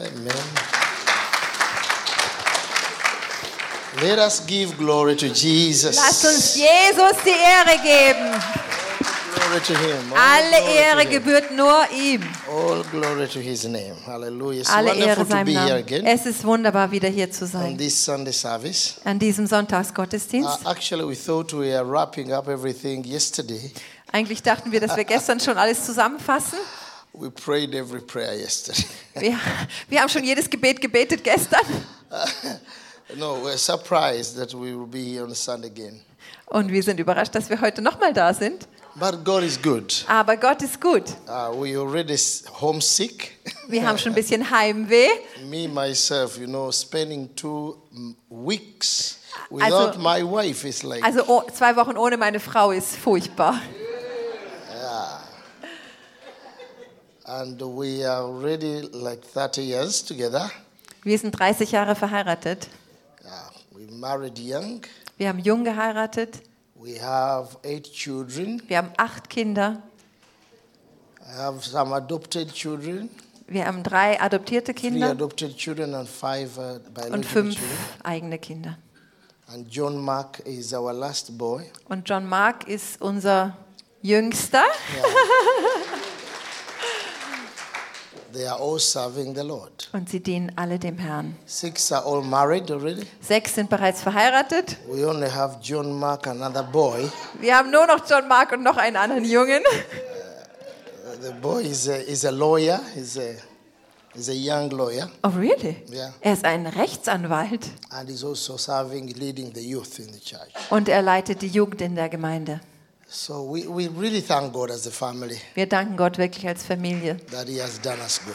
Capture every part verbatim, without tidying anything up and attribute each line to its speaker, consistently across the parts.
Speaker 1: Amen. Let us give glory to Jesus.
Speaker 2: Lasst uns Jesus die Ehre geben.
Speaker 1: Glory to him. All
Speaker 2: Alle
Speaker 1: glory
Speaker 2: Ehre
Speaker 1: to him.
Speaker 2: gebührt nur ihm.
Speaker 1: All glory to his name. Hallelujah. It's
Speaker 2: Alle
Speaker 1: wonderful
Speaker 2: Ehre
Speaker 1: to
Speaker 2: seinem
Speaker 1: be here
Speaker 2: Namen.
Speaker 1: again
Speaker 2: Es ist wunderbar, wieder hier zu
Speaker 1: on
Speaker 2: sein.
Speaker 1: this Sunday service.
Speaker 2: An diesem
Speaker 1: Uh,
Speaker 2: Sonntagsgottesdienst.
Speaker 1: actually, we thought we were wrapping up everything yesterday.
Speaker 2: Eigentlich dachten wir, dass wir gestern schon alles zusammenfassen.
Speaker 1: We prayed every prayer yesterday.
Speaker 2: Wir, wir haben schon jedes Gebet gebetet gestern.
Speaker 1: No, we're surprised that we will be here on Sunday again.
Speaker 2: Und wir sind überrascht, dass wir heute nochmal da sind.
Speaker 1: But God is good.
Speaker 2: Aber Gott ist gut.
Speaker 1: Uh, we already s- homesick.
Speaker 2: Wir haben schon ein bisschen Heimweh.
Speaker 1: Me, myself, you know, spending two mm, weeks without
Speaker 2: Also-
Speaker 1: my wife is like,
Speaker 2: Also oh, zwei Wochen ohne meine Frau ist furchtbar.
Speaker 1: and we are already like thirty years together.
Speaker 2: Wir sind dreißig Jahre verheiratet.
Speaker 1: Yeah, we married young.
Speaker 2: Wir haben jung geheiratet.
Speaker 1: We have eight children.
Speaker 2: Wir haben acht Kinder.
Speaker 1: I have some adopted children,
Speaker 2: Wir haben drei adoptierte
Speaker 1: three
Speaker 2: Kinder
Speaker 1: adopted children and five uh,
Speaker 2: und
Speaker 1: biological
Speaker 2: fünf
Speaker 1: children.
Speaker 2: eigene Kinder.
Speaker 1: And John Mark is our last boy.
Speaker 2: Und John Mark ist unser Jüngster.
Speaker 1: They are all serving the Lord.
Speaker 2: Und sie dienen alle dem Herrn.
Speaker 1: Six are all married already.
Speaker 2: Sechs sind bereits verheiratet.
Speaker 1: We only have John Mark, another boy.
Speaker 2: Wir haben nur noch John Mark und noch einen anderen Jungen.
Speaker 1: Uh, The boy is a, is a lawyer. He's a, he's a young lawyer.
Speaker 2: Oh, really?
Speaker 1: Yeah.
Speaker 2: Er ist ein Rechtsanwalt.
Speaker 1: And he's also serving, leading the youth in the church.
Speaker 2: Und er leitet die Jugend in der Gemeinde.
Speaker 1: So we, we really thank God as a family
Speaker 2: Wir danken Gott wirklich als Familie.
Speaker 1: that he has done us good.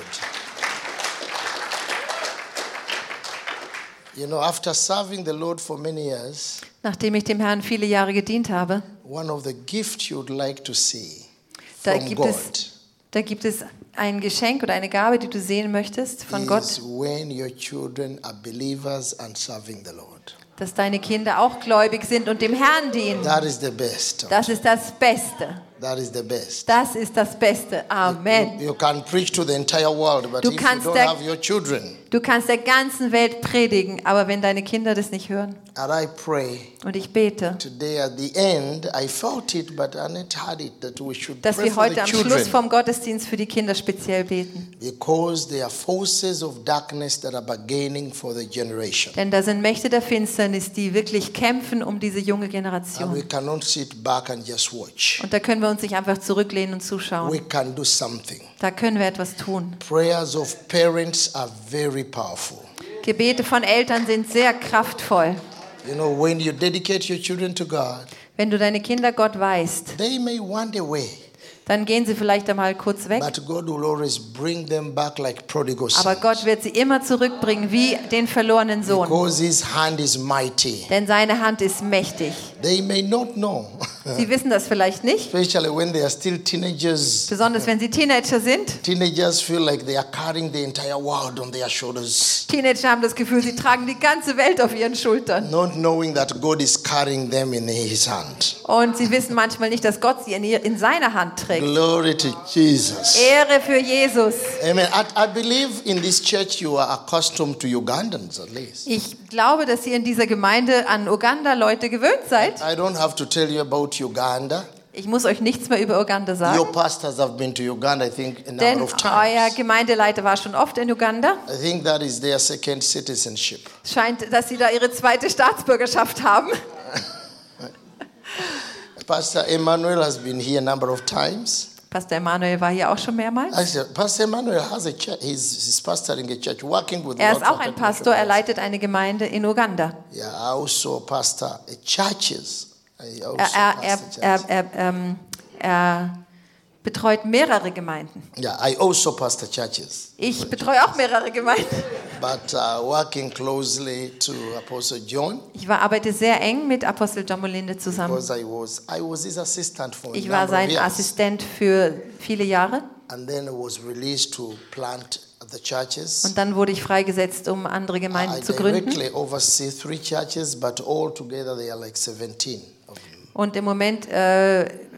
Speaker 1: You know, after serving the Lord for many years,
Speaker 2: Nachdem ich dem Herrn viele Jahre gedient habe,
Speaker 1: one of the gifts you would like to see
Speaker 2: da
Speaker 1: from
Speaker 2: gibt,
Speaker 1: God
Speaker 2: es, da gibt es ein Geschenk oder eine Gabe, die du sehen möchtest von
Speaker 1: is
Speaker 2: Gott,
Speaker 1: when your children are believers and serving the Lord.
Speaker 2: dass deine Kinder auch gläubig sind und dem Herrn dienen.
Speaker 1: That is the best.
Speaker 2: Das ist das Beste.
Speaker 1: That is the best.
Speaker 2: Das ist das Beste. Amen.
Speaker 1: You can preach to the entire world, but
Speaker 2: Du
Speaker 1: if you
Speaker 2: kannst
Speaker 1: don't
Speaker 2: der-
Speaker 1: have your children,
Speaker 2: Du kannst der ganzen Welt predigen, aber wenn deine Kinder das nicht hören.
Speaker 1: and I pray
Speaker 2: Und ich bete,
Speaker 1: today at the end, I felt it, but Annette had it, that we should
Speaker 2: dass
Speaker 1: pray
Speaker 2: wir
Speaker 1: for the
Speaker 2: heute am Schluss
Speaker 1: children
Speaker 2: vom Gottesdienst für die Kinder speziell beten.
Speaker 1: because there are forces of darkness that are bargaining for the generation.
Speaker 2: Denn da sind Mächte der Finsternis, die wirklich kämpfen um diese junge
Speaker 1: And we
Speaker 2: Generation.
Speaker 1: cannot sit back and just watch.
Speaker 2: Und da können wir uns nicht einfach zurücklehnen und
Speaker 1: We
Speaker 2: zuschauen.
Speaker 1: can do something.
Speaker 2: Da können wir etwas tun.
Speaker 1: Prayers of parents are very powerful.
Speaker 2: Gebete von Eltern sind sehr kraftvoll.
Speaker 1: You know, when you dedicate your children to God,
Speaker 2: Wenn du deine Kinder Gott weißt,
Speaker 1: they may wander away,
Speaker 2: dann gehen sie vielleicht einmal kurz weg.
Speaker 1: but God will always bring them back like prodigal
Speaker 2: Aber
Speaker 1: sons.
Speaker 2: Gott wird sie immer zurückbringen wie den verlorenen Sohn.
Speaker 1: Because his hand is mighty.
Speaker 2: Denn seine Hand ist mächtig.
Speaker 1: They may not know,
Speaker 2: Sie wissen das vielleicht nicht,
Speaker 1: especially when they are still teenagers.
Speaker 2: besonders wenn sie Teenager sind.
Speaker 1: Teenagers feel like they are carrying the entire world on their shoulders,
Speaker 2: Teenager haben das Gefühl, sie tragen die ganze Welt auf ihren Schultern.
Speaker 1: not knowing that God is carrying them in his hand.
Speaker 2: Und sie wissen manchmal nicht, dass Gott sie in, ihr, in seiner Hand trägt.
Speaker 1: Glory to Jesus.
Speaker 2: Ehre für Jesus.
Speaker 1: Amen. I, I believe in this church you are accustomed to Ugandans at least.
Speaker 2: Ich glaube, dass ihr in dieser Gemeinde an Uganda-Leute gewöhnt seid.
Speaker 1: I don't have to tell you about Uganda.
Speaker 2: Ich muss euch nichts mehr über Uganda
Speaker 1: Your
Speaker 2: sagen.
Speaker 1: pastors have been to Uganda, I think, a number
Speaker 2: Denn
Speaker 1: of
Speaker 2: euer
Speaker 1: times.
Speaker 2: Gemeindeleiter war schon oft in Uganda.
Speaker 1: I think that is their second citizenship.
Speaker 2: Es scheint, dass sie da ihre zweite Staatsbürgerschaft haben.
Speaker 1: Pastor Emmanuel has been here a number of times.
Speaker 2: Pastor Emanuel war hier auch schon mehrmals.
Speaker 1: Actually, Pastor Emmanuel has a church. He's, he's pastoring a church, working with
Speaker 2: Er ist
Speaker 1: lots
Speaker 2: auch
Speaker 1: of
Speaker 2: ein
Speaker 1: people.
Speaker 2: Pastor, er leitet eine Gemeinde in Uganda.
Speaker 1: Yeah, I also pastor uh, churches. I also
Speaker 2: Er, er, er,
Speaker 1: pastor
Speaker 2: er,
Speaker 1: churches.
Speaker 2: er, ähm, er betreut mehrere Gemeinden.
Speaker 1: Yeah, I also pastor churches.
Speaker 2: Ich betreue auch mehrere Gemeinden.
Speaker 1: But uh, working closely to Apostle John,
Speaker 2: Ich war, arbeite sehr eng mit Apostel John Molinde zusammen.
Speaker 1: because I was I was his assistant for a
Speaker 2: Ich war
Speaker 1: number of
Speaker 2: sein
Speaker 1: years.
Speaker 2: Assistent für viele Jahre.
Speaker 1: And then I was released to plant the churches.
Speaker 2: Und dann wurde ich freigesetzt, um andere
Speaker 1: I
Speaker 2: Gemeinden zu gründen.
Speaker 1: directly oversee three churches, but all together they are like seventeen of them.
Speaker 2: Und im Moment äh,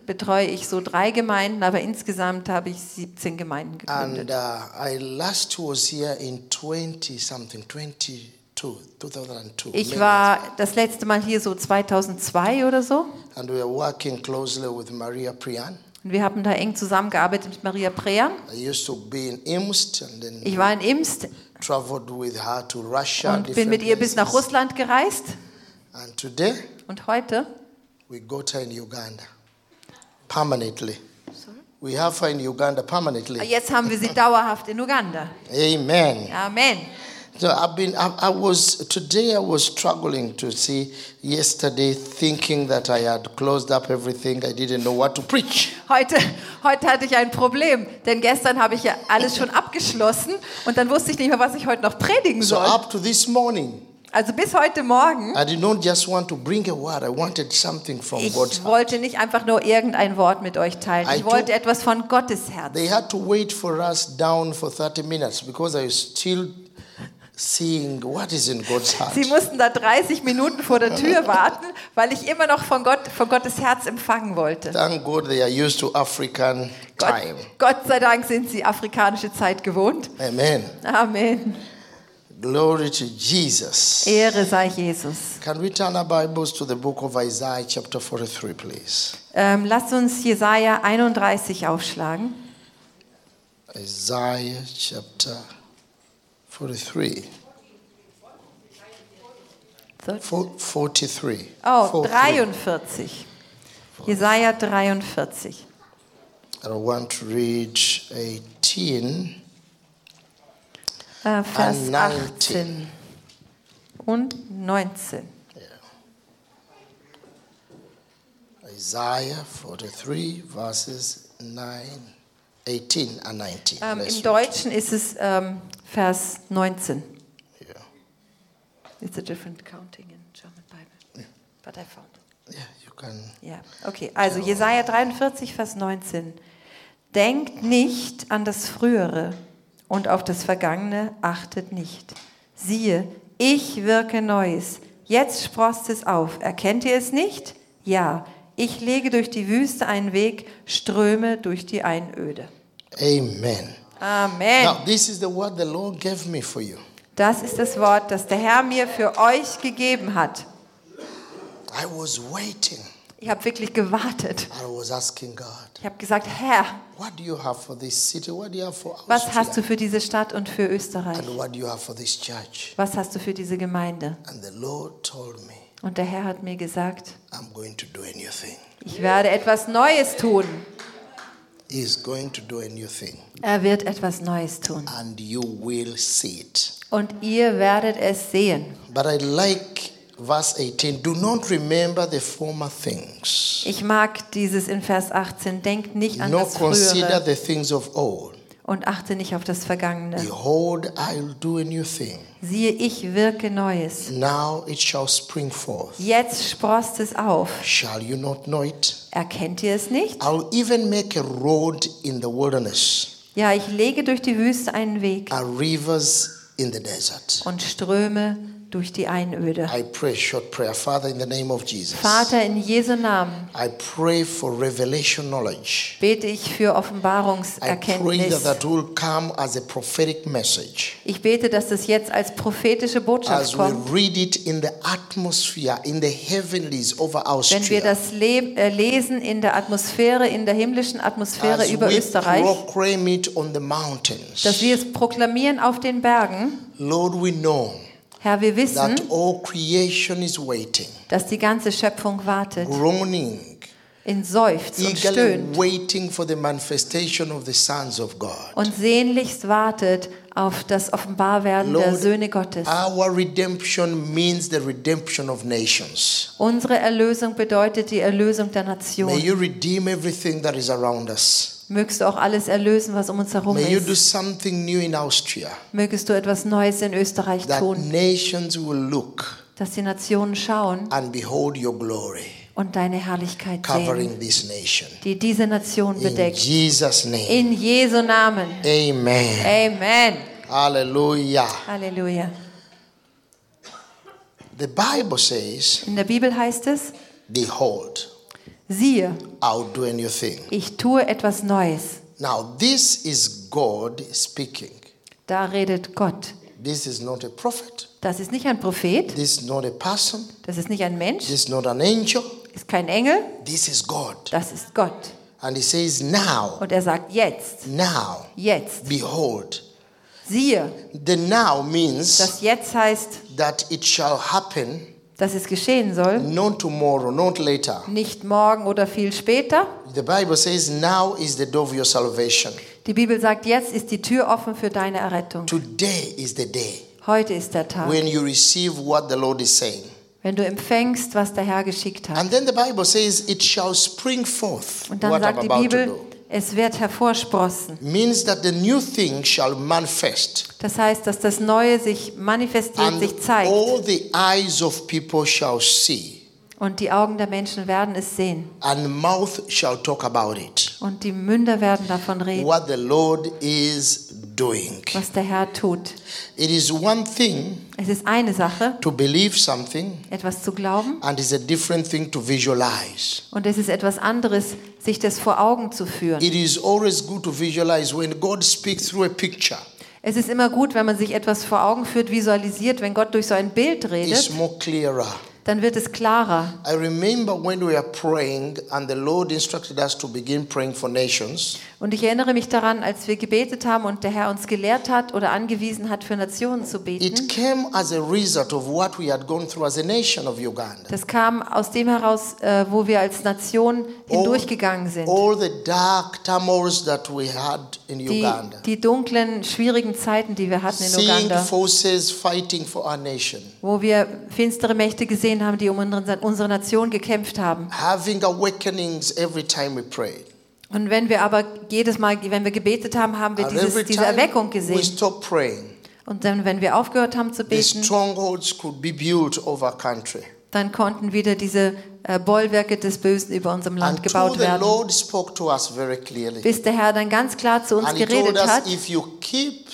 Speaker 2: betreue ich so drei Gemeinden, aber insgesamt habe ich siebzehn Gemeinden gegründet.
Speaker 1: And uh, I last was here in twenty something, twenty-two, two thousand two.
Speaker 2: Ich war das letzte Mal hier so zweitausendzwei oder so.
Speaker 1: And we are working closely with Maria Priyan.
Speaker 2: Und wir haben da eng zusammengearbeitet mit Maria Prean.
Speaker 1: I used to be in Imst and then
Speaker 2: Ich war in Imst
Speaker 1: traveled with her to Russia.
Speaker 2: und bin mit ihr bis nach
Speaker 1: places.
Speaker 2: Russland gereist.
Speaker 1: And today
Speaker 2: Und heute
Speaker 1: we got her in Uganda permanently. We have her in Uganda permanently.
Speaker 2: Jetzt haben wir sie dauerhaft in Uganda.
Speaker 1: Amen.
Speaker 2: Amen.
Speaker 1: So I've been. I, I was today. I was struggling to see. Yesterday, thinking that I had closed up everything. I didn't know what to preach.
Speaker 2: Heute, heute hatte ich ein Problem, denn gestern habe ich ja alles schon abgeschlossen und dann wusste ich nicht mehr, was ich heute noch predigen
Speaker 1: So
Speaker 2: soll.
Speaker 1: up to this morning,
Speaker 2: Also bis heute Morgen,
Speaker 1: I did not just want to bring a word. I wanted something from
Speaker 2: ich
Speaker 1: God's heart.
Speaker 2: wollte nicht einfach nur irgendein Wort mit euch teilen.
Speaker 1: I
Speaker 2: Ich wollte
Speaker 1: took-
Speaker 2: etwas von Gottes Herz.
Speaker 1: They had to wait for us down for thirty minutes because I was still seeing what is in God's heart.
Speaker 2: Sie mussten da dreißig Minuten vor der Tür warten, weil ich immer noch von Gott, von Gottes Herz empfangen wollte.
Speaker 1: Thank God they are used to African
Speaker 2: Gott,
Speaker 1: time.
Speaker 2: Gott sei Dank sind sie afrikanische Zeit gewohnt.
Speaker 1: Amen.
Speaker 2: Amen.
Speaker 1: Glory to Jesus.
Speaker 2: Ehre sei Jesus.
Speaker 1: Can we turn our Bibles to the book of Isaiah chapter forty-three, please?
Speaker 2: Ähm, lasst uns Jesaja einunddreißig aufschlagen.
Speaker 1: Isaiah chapter forty-three. Four- forty-three.
Speaker 2: Oh,
Speaker 1: Four- three.
Speaker 2: dreiundvierzig. Jesaja dreiundvierzig.
Speaker 1: I want to read eighteen.
Speaker 2: Äh, Vers
Speaker 1: And
Speaker 2: achtzehn und neunzehn.
Speaker 1: Isaiah forty-three, verses nine, eighteen and nineteen.
Speaker 2: Ähm,
Speaker 1: Let's
Speaker 2: Im
Speaker 1: read.
Speaker 2: Deutschen ist es ähm, Vers neunzehn.
Speaker 1: Yeah.
Speaker 2: It's a different counting in German Bible, but I found it.
Speaker 1: Yeah, you can.
Speaker 2: Ja, okay. Also Jesaja dreiundvierzig, Vers neunzehn. Denkt nicht an das Frühere und auf das Vergangene achtet nicht. Siehe, ich wirke Neues. Jetzt sproßt es auf. Erkennt ihr es nicht? Ja, ich lege durch die Wüste einen Weg, Ströme durch die Einöde.
Speaker 1: Amen.
Speaker 2: Amen.
Speaker 1: Now, this is the word the Lord gave me for you.
Speaker 2: Das ist das Wort, das der Herr mir für euch gegeben hat.
Speaker 1: I was waiting.
Speaker 2: Ich habe wirklich gewartet.
Speaker 1: I was asking God,
Speaker 2: Ich habe gesagt, Herr,
Speaker 1: what do you have for this city? What do you have for
Speaker 2: was hast
Speaker 1: Austria?
Speaker 2: du für diese Stadt und für Österreich?
Speaker 1: And what do you have for this church?
Speaker 2: Was hast du für diese Gemeinde?
Speaker 1: And the Lord told me,
Speaker 2: Und der Herr hat mir gesagt,
Speaker 1: I'm going to do a new thing.
Speaker 2: ich werde etwas Neues tun.
Speaker 1: He is going to do a new thing.
Speaker 2: Er wird etwas Neues tun.
Speaker 1: And you will see it.
Speaker 2: Und ihr werdet es sehen.
Speaker 1: But I like verse eighteen. Do not remember the former things.
Speaker 2: Ich mag dieses in Vers achtzehn. Denkt nicht an
Speaker 1: Nor
Speaker 2: das
Speaker 1: consider
Speaker 2: Frühere
Speaker 1: the things of old.
Speaker 2: und achte nicht auf das Vergangene.
Speaker 1: Behold, I'll do a new thing.
Speaker 2: Siehe, ich wirke Neues.
Speaker 1: Now it shall spring forth.
Speaker 2: Jetzt sproßt es auf.
Speaker 1: Shall you not know it?
Speaker 2: Erkennt ihr es nicht?
Speaker 1: I'll even make a road in the wilderness,
Speaker 2: Ja, ich lege durch die Wüste einen Weg
Speaker 1: and rivers in the desert.
Speaker 2: und Ströme durch die Einöde.
Speaker 1: I pray, short prayer. Father, in the name of Jesus,
Speaker 2: Vater, in Jesu Namen
Speaker 1: I pray for revelation knowledge.
Speaker 2: bete ich für
Speaker 1: I pray that
Speaker 2: Offenbarungserkenntnis.
Speaker 1: that will come as a prophetic message.
Speaker 2: Ich bete, dass das jetzt als prophetische Botschaft
Speaker 1: As we
Speaker 2: kommt.
Speaker 1: read it in the atmosphere, in the heavenlies over
Speaker 2: Wenn wir
Speaker 1: Austria.
Speaker 2: das le äh, lesen in der Atmosphäre, in der himmlischen Atmosphäre
Speaker 1: As
Speaker 2: über
Speaker 1: we
Speaker 2: Österreich,
Speaker 1: proclaim it on the mountains.
Speaker 2: dass wir es proklamieren auf den Bergen.
Speaker 1: Lord, we know
Speaker 2: Herr, wir wissen,
Speaker 1: that all creation is waiting,
Speaker 2: dass die ganze Schöpfung wartet,
Speaker 1: groaning,
Speaker 2: in Seufz und
Speaker 1: eagerly
Speaker 2: stöhnt
Speaker 1: waiting for the manifestation of the sons of God.
Speaker 2: und sehnlichst wartet auf das Offenbarwerden der
Speaker 1: Lord,
Speaker 2: Söhne Gottes.
Speaker 1: our redemption means the redemption of nations.
Speaker 2: Unsere Erlösung bedeutet die Erlösung der
Speaker 1: May
Speaker 2: Nation.
Speaker 1: you redeem everything that is around us.
Speaker 2: Mögst du auch alles erlösen, was um uns herum
Speaker 1: May you do
Speaker 2: ist.
Speaker 1: something new in Austria,
Speaker 2: Mögest du etwas Neues in Österreich
Speaker 1: that
Speaker 2: tun,
Speaker 1: nations will look
Speaker 2: dass die Nationen schauen
Speaker 1: and behold your glory
Speaker 2: und deine Herrlichkeit sehen,
Speaker 1: covering this nation.
Speaker 2: die diese Nation
Speaker 1: In
Speaker 2: bedeckt.
Speaker 1: Jesus' name.
Speaker 2: In Jesu Namen.
Speaker 1: Amen.
Speaker 2: Amen.
Speaker 1: Hallelujah.
Speaker 2: Halleluja.
Speaker 1: The Bible says,
Speaker 2: In der Bibel heißt es,
Speaker 1: behold.
Speaker 2: siehe,
Speaker 1: I'll do a new thing.
Speaker 2: ich tue etwas Neues.
Speaker 1: Now, this is God speaking.
Speaker 2: Da redet Gott.
Speaker 1: This is not a prophet.
Speaker 2: Das ist nicht ein Prophet,
Speaker 1: This is not a person.
Speaker 2: das ist nicht ein Mensch,
Speaker 1: This is not an angel.
Speaker 2: ist kein Engel,
Speaker 1: This is God.
Speaker 2: das ist Gott.
Speaker 1: And he says, now,
Speaker 2: Und er sagt jetzt,
Speaker 1: now,
Speaker 2: jetzt,
Speaker 1: behold.
Speaker 2: siehe.
Speaker 1: The now means
Speaker 2: Das jetzt heißt,
Speaker 1: that it shall happen,
Speaker 2: dass es geschehen soll,
Speaker 1: not tomorrow, not later.
Speaker 2: nicht morgen oder viel später.
Speaker 1: The Bible says, now is the day of your salvation.
Speaker 2: Die Bibel sagt, jetzt ist die Tür offen für deine Errettung.
Speaker 1: Today is the day
Speaker 2: Heute ist der Tag,
Speaker 1: when you receive what the Lord is saying.
Speaker 2: wenn du empfängst, was der Herr geschickt hat.
Speaker 1: And then the Bible says, it shall spring forth.
Speaker 2: Und dann
Speaker 1: What I'm
Speaker 2: sagt die
Speaker 1: about to
Speaker 2: Bibel,
Speaker 1: do.
Speaker 2: es wird hervorsprossen.
Speaker 1: Means that the new thing shall manifest.
Speaker 2: Das heißt, dass das Neue sich manifestiert,
Speaker 1: And
Speaker 2: sich zeigt.
Speaker 1: all the eyes of people shall see.
Speaker 2: Und die Augen der Menschen werden es sehen.
Speaker 1: And mouth shall talk about it.
Speaker 2: Und die Münder werden davon reden,
Speaker 1: What the Lord is doing.
Speaker 2: was der Herr tut.
Speaker 1: It is one thing
Speaker 2: Es ist eine Sache,
Speaker 1: to believe something,
Speaker 2: etwas zu glauben.
Speaker 1: and it's a different thing to visualize.
Speaker 2: Und es ist etwas anderes, sich das vor Augen zu führen.
Speaker 1: It is always good to visualize when God speaks through a picture.
Speaker 2: Es ist immer gut, wenn man sich etwas vor Augen führt, visualisiert, wenn Gott durch so ein Bild
Speaker 1: It's
Speaker 2: redet,
Speaker 1: more clearer.
Speaker 2: dann wird es klarer.
Speaker 1: I remember when we were praying and the Lord instructed us to begin praying for nations.
Speaker 2: Und ich erinnere mich daran, als wir gebetet haben und der Herr uns gelehrt hat oder angewiesen hat, für Nationen zu
Speaker 1: It
Speaker 2: beten.
Speaker 1: came as a result of what we had gone through as a nation of Uganda.
Speaker 2: Das kam aus dem heraus, äh, wo wir als Nation hindurchgegangen sind.
Speaker 1: All the dark turmoils that we had in
Speaker 2: Die,
Speaker 1: Uganda.
Speaker 2: die dunklen, schwierigen Zeiten, die wir hatten in
Speaker 1: Seeing
Speaker 2: Uganda,
Speaker 1: forces fighting for our nation.
Speaker 2: wo wir finstere Mächte gesehen haben, die um unsere, unsere Nation gekämpft haben.
Speaker 1: Having awakenings every time we prayed.
Speaker 2: Und wenn wir aber jedes Mal, wenn wir gebetet haben, haben wir
Speaker 1: And
Speaker 2: dieses,
Speaker 1: every
Speaker 2: diese
Speaker 1: time
Speaker 2: Erweckung
Speaker 1: we
Speaker 2: gesehen.
Speaker 1: stopped praying,
Speaker 2: Und dann, wenn wir aufgehört haben zu
Speaker 1: the
Speaker 2: beten,
Speaker 1: strongholds could be built over our country.
Speaker 2: dann konnten wieder diese äh, Bollwerke des Bösen über unserem Land
Speaker 1: Until
Speaker 2: gebaut
Speaker 1: the
Speaker 2: werden.
Speaker 1: Lord spoke to us very clearly.
Speaker 2: Bis der Herr dann ganz klar zu uns
Speaker 1: And he told
Speaker 2: geredet
Speaker 1: us,
Speaker 2: hat.
Speaker 1: if you keep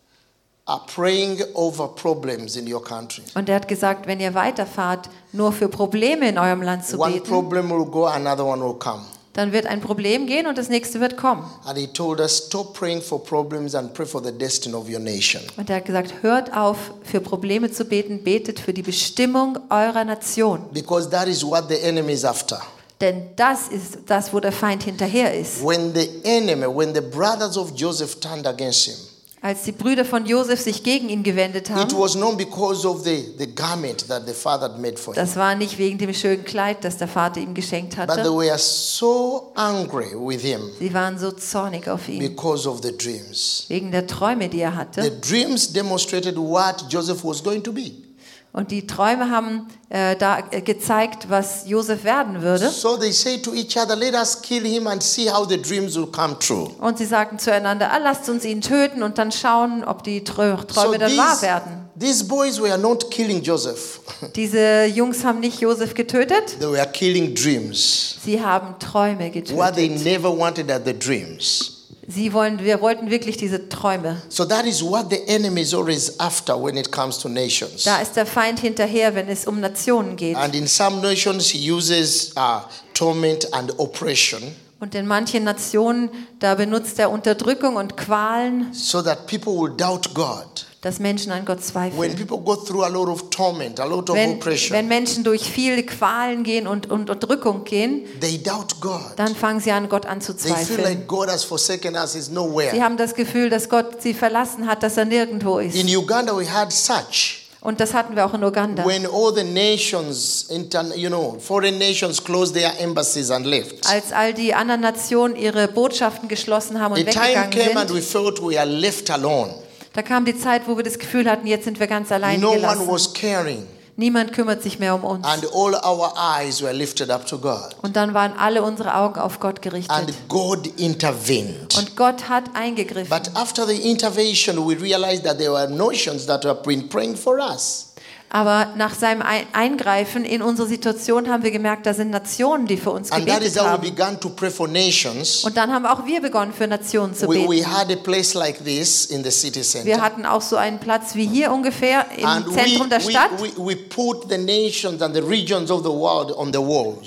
Speaker 1: uh, praying over problems in your country,
Speaker 2: Und er hat gesagt, wenn ihr weiterfahrt, nur für Probleme in eurem Land zu
Speaker 1: one
Speaker 2: beten,
Speaker 1: problem will go, another one will come.
Speaker 2: dann wird ein Problem gehen und das nächste wird kommen.
Speaker 1: And he told us, stop praying for problems and pray for the destiny of your nation.
Speaker 2: Und er hat gesagt, hört auf, für Probleme zu beten, betet für die Bestimmung eurer Nation.
Speaker 1: Because that is what the enemy is after.
Speaker 2: Denn das ist das, wo der Feind hinterher ist.
Speaker 1: When the enemy, when the brothers of Joseph turned against him,
Speaker 2: Als die Brüder von Josef sich gegen ihn gewendet
Speaker 1: it
Speaker 2: haben,
Speaker 1: was not because of the, the garment that the father had made for him.
Speaker 2: das war nicht wegen dem schönen Kleid, das der Vater ihm geschenkt
Speaker 1: But they
Speaker 2: hatte.
Speaker 1: were so angry with him
Speaker 2: Sie waren so zornig auf ihn,
Speaker 1: because of the dreams.
Speaker 2: wegen der Träume, die er
Speaker 1: The
Speaker 2: hatte.
Speaker 1: dreams demonstrated what Joseph was going to be.
Speaker 2: Und die Träume haben äh, da äh, gezeigt, was Josef werden würde.
Speaker 1: So they say to each other, let us kill him and see how the dreams will come true.
Speaker 2: Und sie sagten zueinander, ah, lasst uns ihn töten und dann schauen, ob die Trö- Träume
Speaker 1: So
Speaker 2: dann wahr
Speaker 1: these,
Speaker 2: werden.
Speaker 1: these boys were not killing Joseph.
Speaker 2: Diese Jungs haben nicht Josef getötet,
Speaker 1: They were killing dreams.
Speaker 2: sie haben Träume
Speaker 1: What they
Speaker 2: getötet.
Speaker 1: never wanted are the dreams.
Speaker 2: Sie wollen, wir wollten wirklich diese Träume.
Speaker 1: So that is what the enemy is always after when it comes to nations.
Speaker 2: Da ist der Feind hinterher, wenn es um Nationen geht.
Speaker 1: And in some nations he uses uh, torment and oppression
Speaker 2: Und in manchen Nationen, da benutzt er Unterdrückung und Qualen,
Speaker 1: so that people will doubt God.
Speaker 2: dass Menschen an Gott
Speaker 1: When
Speaker 2: zweifeln.
Speaker 1: people go through a lot of torment, a lot of
Speaker 2: Wenn,
Speaker 1: oppression,
Speaker 2: wenn Menschen durch viele Qualen gehen und, und Unterdrückung gehen,
Speaker 1: they doubt God.
Speaker 2: dann fangen sie an, Gott
Speaker 1: They feel
Speaker 2: anzuzweifeln.
Speaker 1: like God has forsaken us, is
Speaker 2: Sie
Speaker 1: nowhere.
Speaker 2: haben das Gefühl, dass Gott sie verlassen hat, dass er nirgendwo ist.
Speaker 1: In Uganda we had such.
Speaker 2: Und das hatten wir auch in Uganda.
Speaker 1: When all the nations, intern, you know, foreign nations closed their embassies and left.
Speaker 2: Als all die anderen Nationen ihre Botschaften geschlossen haben
Speaker 1: The
Speaker 2: und
Speaker 1: time came
Speaker 2: weggegangen
Speaker 1: and we
Speaker 2: sind,
Speaker 1: felt we are left alone.
Speaker 2: da kam die Zeit, wo wir das Gefühl hatten, jetzt sind wir ganz allein
Speaker 1: No one
Speaker 2: gelassen.
Speaker 1: was caring.
Speaker 2: Niemand kümmert sich mehr um uns.
Speaker 1: And all our eyes were lifted up to God.
Speaker 2: Und dann waren alle unsere Augen auf Gott gerichtet.
Speaker 1: And God intervened.
Speaker 2: Und Gott hat eingegriffen.
Speaker 1: But after the intervention, we realized that there were nations that have been praying for us.
Speaker 2: Aber nach seinem Ein- Eingreifen in unsere Situation haben wir gemerkt, da sind Nationen, die für uns
Speaker 1: And that is
Speaker 2: gebetet
Speaker 1: how we
Speaker 2: haben.
Speaker 1: began to pray for nations.
Speaker 2: Und dann haben auch wir begonnen, für Nationen zu
Speaker 1: We,
Speaker 2: beten.
Speaker 1: we had a place like this in the city
Speaker 2: Wir
Speaker 1: center.
Speaker 2: hatten auch so einen Platz wie hier ungefähr im
Speaker 1: And we,
Speaker 2: Zentrum der
Speaker 1: we,
Speaker 2: Stadt.
Speaker 1: we, we put the nations and the regions of the world on the walls.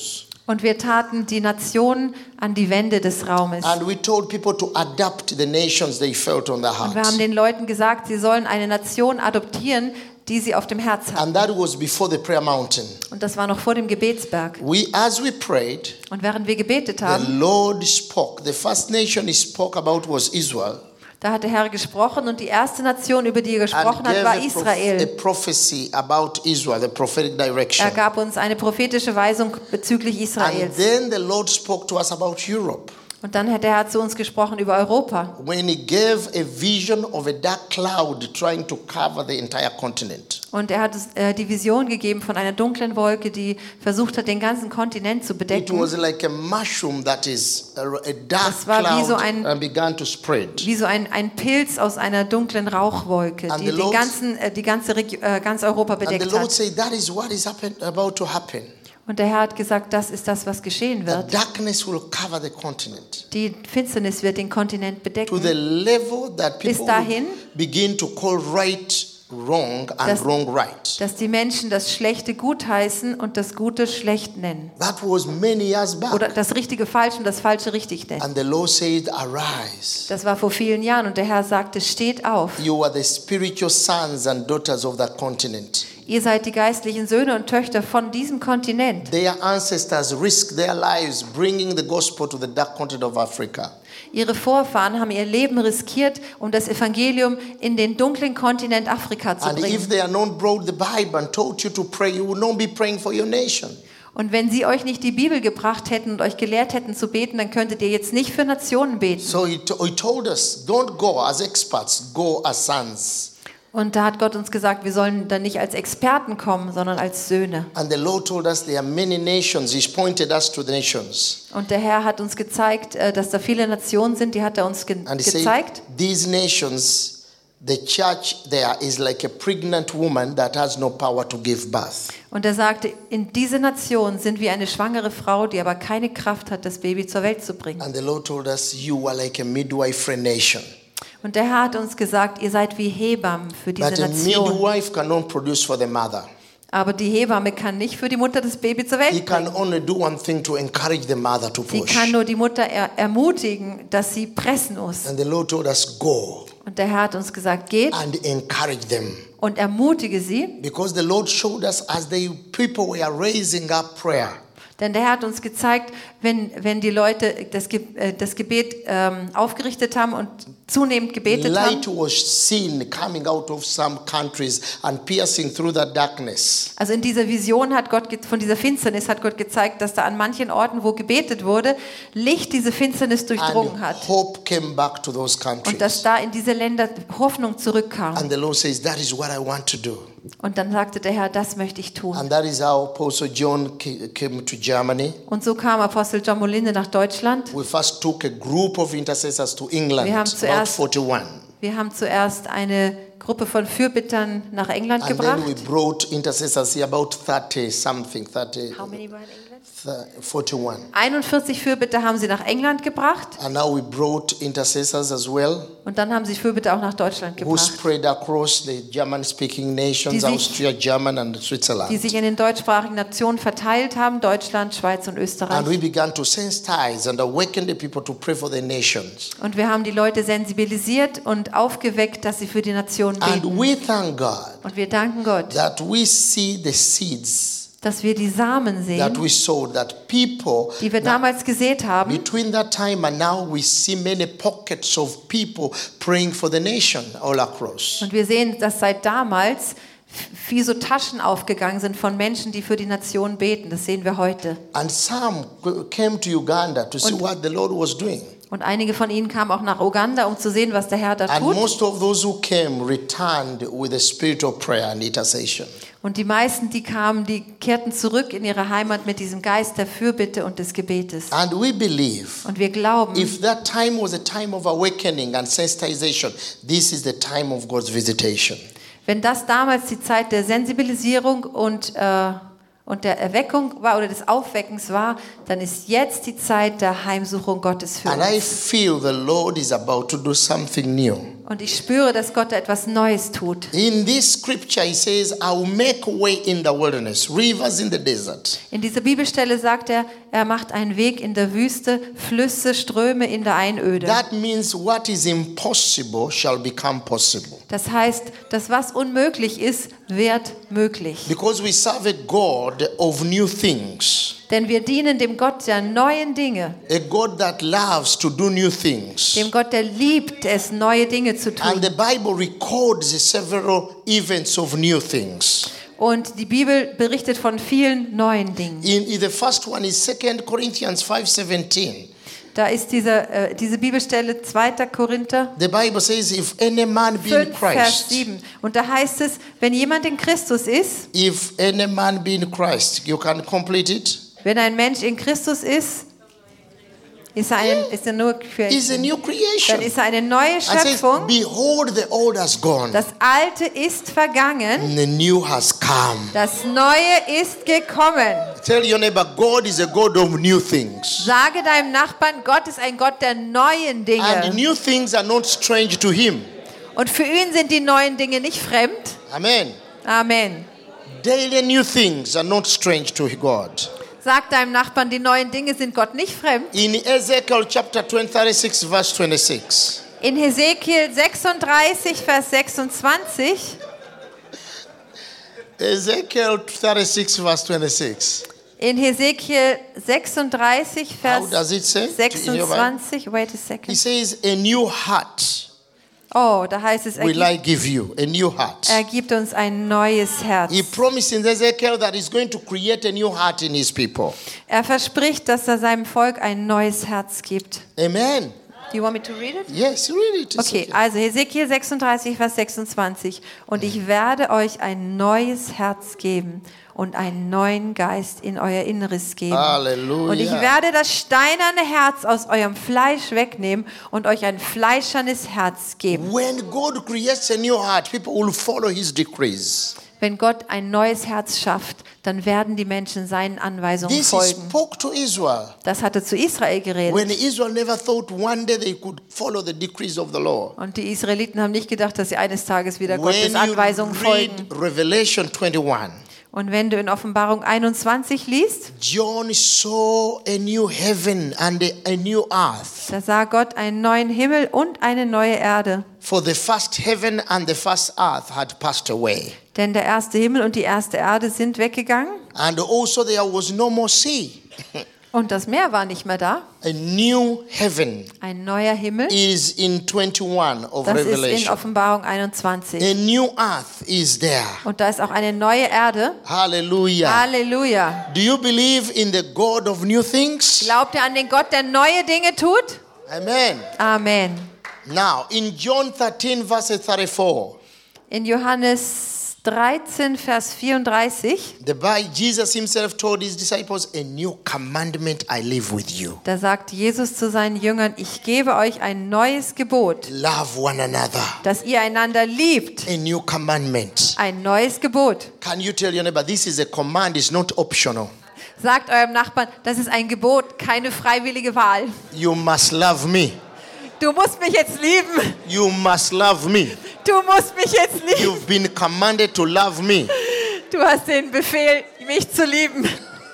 Speaker 2: Und wir taten die Nationen an die Wände des Raumes.
Speaker 1: And we told people to adapt the nations they felt on their
Speaker 2: Und wir haben
Speaker 1: hearts.
Speaker 2: den Leuten gesagt, sie sollen eine Nation adoptieren, die sie auf dem Herz haben.
Speaker 1: And that was before the prayer mountain.
Speaker 2: Und das war noch vor dem Gebetsberg.
Speaker 1: We, as we prayed,
Speaker 2: Und während wir gebetet
Speaker 1: the
Speaker 2: haben,
Speaker 1: Lord spoke. The first nation he spoke about was Israel.
Speaker 2: da hat der Herr gesprochen und die erste Nation, über die er gesprochen
Speaker 1: And
Speaker 2: hat,
Speaker 1: gave
Speaker 2: war
Speaker 1: a, prof- a
Speaker 2: Israel.
Speaker 1: prophecy about Israel, the prophetic direction.
Speaker 2: Er gab uns eine prophetische Weisung bezüglich
Speaker 1: And
Speaker 2: Israels.
Speaker 1: then the Lord spoke to us about Europe.
Speaker 2: Und dann hat der Herr zu uns gesprochen über Europa.
Speaker 1: When he gave a vision of a dark cloud trying to cover the entire continent.
Speaker 2: Und er hat es, äh, die Vision gegeben von einer dunklen Wolke, die versucht hat, den ganzen Kontinent zu
Speaker 1: It
Speaker 2: bedecken.
Speaker 1: was like a mushroom that is a, a dark
Speaker 2: Das war wie so
Speaker 1: cloud
Speaker 2: ein-
Speaker 1: and began to spread.
Speaker 2: Wie so ein, ein Pilz aus einer dunklen Rauchwolke,
Speaker 1: And
Speaker 2: die
Speaker 1: the
Speaker 2: den
Speaker 1: Lord-
Speaker 2: ganzen, äh, die ganze Regio äh, ganz Europa
Speaker 1: And the
Speaker 2: bedeckt
Speaker 1: Lord
Speaker 2: hat.
Speaker 1: said, that is what is happen, about to happen.
Speaker 2: Und der Herr hat gesagt, das ist das, was geschehen
Speaker 1: The
Speaker 2: wird.
Speaker 1: darkness will cover the continent
Speaker 2: Die Finsternis wird den Kontinent
Speaker 1: to
Speaker 2: bedecken.
Speaker 1: the level that
Speaker 2: Bis
Speaker 1: people
Speaker 2: dahin,
Speaker 1: will begin to call right wrong and
Speaker 2: dass-
Speaker 1: wrong right.
Speaker 2: dass die Menschen das Schlechte gut heißen und das Gute schlecht nennen.
Speaker 1: That was many years back.
Speaker 2: Oder das Richtige falsch und das Falsche richtig nennen.
Speaker 1: And the Lord said, arise.
Speaker 2: Das war vor vielen Jahren und der Herr sagte, steht auf.
Speaker 1: You are the spiritual sons and daughters of that continent.
Speaker 2: Ihr seid die geistlichen Söhne und Töchter von diesem Kontinent.
Speaker 1: Their ancestors risked their lives bringing the gospel to the dark continent of Africa.
Speaker 2: Ihre Vorfahren haben ihr Leben riskiert, um das Evangelium in den dunklen Kontinent Afrika zu
Speaker 1: And if
Speaker 2: bringen.
Speaker 1: they had not brought the Bible and told you to pray, you would not be praying for your nation.
Speaker 2: Und wenn sie euch nicht die Bibel gebracht hätten und euch gelehrt hätten zu beten, dann könntet ihr jetzt nicht für Nationen beten.
Speaker 1: So he, to- he told us, don't go as experts, go as sons.
Speaker 2: Und da hat Gott uns gesagt, wir sollen dann nicht als Experten kommen, sondern als Söhne.
Speaker 1: And the Lord told us there are many nations. He pointed us to the nations.
Speaker 2: Und der Herr hat uns gezeigt, äh, dass da viele Nationen sind, die hat er uns ge
Speaker 1: And he
Speaker 2: gezeigt.
Speaker 1: said, these nations, the church there is like a pregnant woman that has no power to give birth.
Speaker 2: Und er sagte, in diese Nation sind wie eine schwangere Frau, die aber keine Kraft hat, das Baby zur Welt zu bringen.
Speaker 1: And the Lord told us, you are like a midwifery nation.
Speaker 2: Und der Herr hat uns gesagt, ihr seid wie Hebammen für diese
Speaker 1: But a
Speaker 2: Nation.
Speaker 1: midwife cannot produce for the mother.
Speaker 2: Aber die Hebamme kann nicht für die Mutter das Baby zur
Speaker 1: He
Speaker 2: Welt
Speaker 1: can
Speaker 2: bringen.
Speaker 1: only do one thing to encourage the mother to
Speaker 2: Sie
Speaker 1: push.
Speaker 2: kann nur die Mutter er ermutigen, dass sie pressen muss.
Speaker 1: And the Lord told us, go
Speaker 2: Und der Herr hat uns gesagt, geht
Speaker 1: and encourage them.
Speaker 2: und ermutige sie.
Speaker 1: Because the Lord showed us as the people were raising up prayer.
Speaker 2: Denn der Herr hat uns gezeigt, wenn, wenn die Leute das, Ge äh, das Gebet ähm, aufgerichtet haben und zunehmend gebetet haben,
Speaker 1: Light was seen coming out of some countries and piercing through that darkness.
Speaker 2: also in dieser Vision hat Gott ge- von dieser Finsternis hat Gott gezeigt, dass da an manchen Orten, wo gebetet wurde, Licht diese Finsternis durchdrungen
Speaker 1: And
Speaker 2: hat.
Speaker 1: hope came back to those
Speaker 2: Und dass
Speaker 1: countries.
Speaker 2: da in diese Länder Hoffnung zurückkam.
Speaker 1: And the Lord says, that is what I want to do.
Speaker 2: Und dann sagte der Herr, das möchte ich tun.
Speaker 1: And that is how Apostle John ca- came to Germany.
Speaker 2: Und so kam Apostel John Molinde nach Deutschland.
Speaker 1: We first took a group of intercessors to England,
Speaker 2: Wir haben
Speaker 1: about
Speaker 2: zuerst-
Speaker 1: forty-one.
Speaker 2: Wir haben zuerst eine Gruppe von Fürbittern nach England
Speaker 1: And
Speaker 2: gebracht.
Speaker 1: then we brought intercessors here, about thirty something, thirty,
Speaker 2: How many were in England?
Speaker 1: th- forty-one.
Speaker 2: einundvierzig Fürbitter haben sie nach England gebracht
Speaker 1: And now we brought intercessors as well,
Speaker 2: und dann haben sie Fürbitter auch nach Deutschland
Speaker 1: who
Speaker 2: gebracht,
Speaker 1: spread across the German-speaking nations,
Speaker 2: Die sich-
Speaker 1: Austria, German, and
Speaker 2: die
Speaker 1: Switzerland.
Speaker 2: sich in den deutschsprachigen Nationen verteilt haben, Deutschland, Schweiz und
Speaker 1: And we
Speaker 2: Österreich.
Speaker 1: began to sensitize and awaken the people to pray for the nations.
Speaker 2: Und wir haben die Leute sensibilisiert und aufgeweckt, dass sie für die Nation
Speaker 1: And
Speaker 2: beten.
Speaker 1: we thank God
Speaker 2: Und wir danken Gott,
Speaker 1: that we see the seeds
Speaker 2: dass wir die Samen
Speaker 1: that
Speaker 2: sehen,
Speaker 1: we sowed, that people,
Speaker 2: die wir
Speaker 1: now,
Speaker 2: damals gesät haben.
Speaker 1: between that time and now, we see many pockets of people praying for the nation all across.
Speaker 2: Und wir sehen, dass seit damals wie so Taschen aufgegangen sind von Menschen, die für die Nation beten. Das sehen wir heute.
Speaker 1: And some came to Uganda to see what the Lord was doing.
Speaker 2: Und einige von ihnen kamen auch nach Uganda, um zu sehen, was der Herr da
Speaker 1: And
Speaker 2: tut.
Speaker 1: most of those who came returned with a spirit of prayer and intercession.
Speaker 2: Und die meisten, die kamen, die kehrten zurück in ihre Heimat mit diesem Geist der Fürbitte und des Gebetes.
Speaker 1: And we believe
Speaker 2: Und wir glauben,
Speaker 1: if that time was a time of awakening and sensitization, this is the time of God's visitation.
Speaker 2: wenn das damals die Zeit der Sensibilisierung und, äh, und der Erweckung war oder des Aufweckens war, dann ist jetzt die Zeit der Heimsuchung Gottes für
Speaker 1: And I
Speaker 2: uns.
Speaker 1: feel the Lord is about to do something new.
Speaker 2: Und ich spüre, dass Gott da etwas Neues tut.
Speaker 1: In this scripture, he says, I will make way in the wilderness, rivers in the desert.
Speaker 2: In dieser Bibelstelle sagt er, er macht einen Weg in der Wüste, Flüsse, Ströme in der Einöde.
Speaker 1: That means what is impossible shall become possible.
Speaker 2: Das heißt, das, was unmöglich ist, wird möglich.
Speaker 1: Because we serve a God of new things.
Speaker 2: Denn wir dienen dem Gott der neuen Dinge.
Speaker 1: A God that loves to do new things.
Speaker 2: Dem Gott, der liebt es, neue Dinge zu tun.
Speaker 1: And the Bible records several events of new things.
Speaker 2: Und die Bibel berichtet von vielen neuen Dingen.
Speaker 1: In, in the first one is Second Corinthians five seventeen.
Speaker 2: Da ist diese, äh, diese Bibelstelle zweiter Korinther
Speaker 1: The Bible says, if any man be in
Speaker 2: fünf, Vers
Speaker 1: Christ,
Speaker 2: sieben. Und da heißt es, wenn jemand in Christus ist,
Speaker 1: if any man be in Christ, you can complete it.
Speaker 2: wenn ein Mensch in Christus ist, ist er, ein, ist er nur
Speaker 1: Is a
Speaker 2: Creation.
Speaker 1: new
Speaker 2: Dann
Speaker 1: creation.
Speaker 2: ist er eine neue
Speaker 1: And says,
Speaker 2: Schöpfung.
Speaker 1: behold, the old has gone,
Speaker 2: Das Alte ist vergangen,
Speaker 1: and the new has come.
Speaker 2: das Neue ist gekommen.
Speaker 1: Tell your neighbor, God is a God of new things.
Speaker 2: Sage deinem Nachbarn, Gott ist ein Gott der neuen
Speaker 1: And
Speaker 2: Dinge.
Speaker 1: new things are not strange to him.
Speaker 2: Und für ihn sind die neuen Dinge nicht fremd.
Speaker 1: Amen.
Speaker 2: Amen.
Speaker 1: Daily new things are not strange to God.
Speaker 2: Sag deinem Nachbarn, die neuen Dinge sind Gott nicht fremd.
Speaker 1: In Ezekiel chapter thirty-six, verse twenty-six.
Speaker 2: In Hesekiel sechsunddreißig, Vers sechsundzwanzig,
Speaker 1: Ezekiel thirty-six, verse twenty-six.
Speaker 2: in Hesekiel sechsunddreißig,
Speaker 1: How
Speaker 2: Vers
Speaker 1: does it say? In your Bible?
Speaker 2: sechsundzwanzig, wait a
Speaker 1: He
Speaker 2: second.
Speaker 1: says, a new heart
Speaker 2: Oh, da heißt es, er
Speaker 1: will I
Speaker 2: gibt,
Speaker 1: give you, a new heart.
Speaker 2: er gibt uns ein neues Herz.
Speaker 1: He promised in Ezekiel that he's going to create a new heart in his people.
Speaker 2: Er verspricht, dass er seinem Volk ein neues Herz gibt.
Speaker 1: Amen.
Speaker 2: Do you want me to read it?
Speaker 1: Yes, read it. It's
Speaker 2: Okay, also Hesekiel sechsunddreißig, Vers sechsundzwanzig. Und ich werde euch ein neues Herz geben und einen neuen Geist in euer Inneres geben.
Speaker 1: Halleluja.
Speaker 2: Und ich werde das steinerne Herz aus eurem Fleisch wegnehmen und euch ein fleischernes Herz geben.
Speaker 1: When God creates a new heart, people will follow his decrees.
Speaker 2: Wenn Gott ein neues Herz schafft, dann werden die Menschen seinen Anweisungen
Speaker 1: This he
Speaker 2: folgen.
Speaker 1: spoke to Israel.
Speaker 2: Das hatte zu Israel geredet.
Speaker 1: When Israel never thought one day they could follow the decrees of the Lord.
Speaker 2: Und die Israeliten haben nicht gedacht, dass sie eines Tages wieder
Speaker 1: When
Speaker 2: Gottes
Speaker 1: you
Speaker 2: Anweisungen folgen.
Speaker 1: read Revelation twenty-one,
Speaker 2: Und wenn du in Offenbarung einundzwanzig liest,
Speaker 1: John saw a new heaven and a, a new earth.
Speaker 2: da sah Gott einen neuen Himmel und eine neue Erde.
Speaker 1: For the first heaven and the first earth had passed away.
Speaker 2: Denn der erste Himmel und die erste Erde sind weggegangen
Speaker 1: And also there was no more sea.
Speaker 2: und das Meer war nicht mehr da.
Speaker 1: A new heaven
Speaker 2: Ein neuer Himmel,
Speaker 1: is in twenty-one of
Speaker 2: das ist in
Speaker 1: Revelation.
Speaker 2: Offenbarung einundzwanzig.
Speaker 1: A new earth is there.
Speaker 2: Und da ist auch eine neue Erde.
Speaker 1: Hallelujah.
Speaker 2: Halleluja.
Speaker 1: Do you believe in the God of new things?
Speaker 2: Glaubt ihr an den Gott, der neue Dinge tut?
Speaker 1: Amen.
Speaker 2: Amen.
Speaker 1: Now, in John thirteen, verse thirty-four,
Speaker 2: In Johannes dreizehn, Vers vierunddreißig,
Speaker 1: the Bible, Jesus himself told his disciples, a new commandment I leave with you.
Speaker 2: da sagt Jesus zu seinen Jüngern, ich gebe euch ein neues Gebot,
Speaker 1: Love one another.
Speaker 2: dass ihr einander liebt.
Speaker 1: A new commandment.
Speaker 2: Ein neues Gebot.
Speaker 1: Can you tell your neighbor, this is a command, it's not optional.
Speaker 2: Sagt eurem Nachbarn, das ist ein Gebot, keine freiwillige Wahl.
Speaker 1: You must love me.
Speaker 2: Du musst mich jetzt lieben.
Speaker 1: You must love me.
Speaker 2: Du musst mich jetzt lieben.
Speaker 1: You've been commanded to love me.
Speaker 2: Du hast den Befehl, mich zu lieben.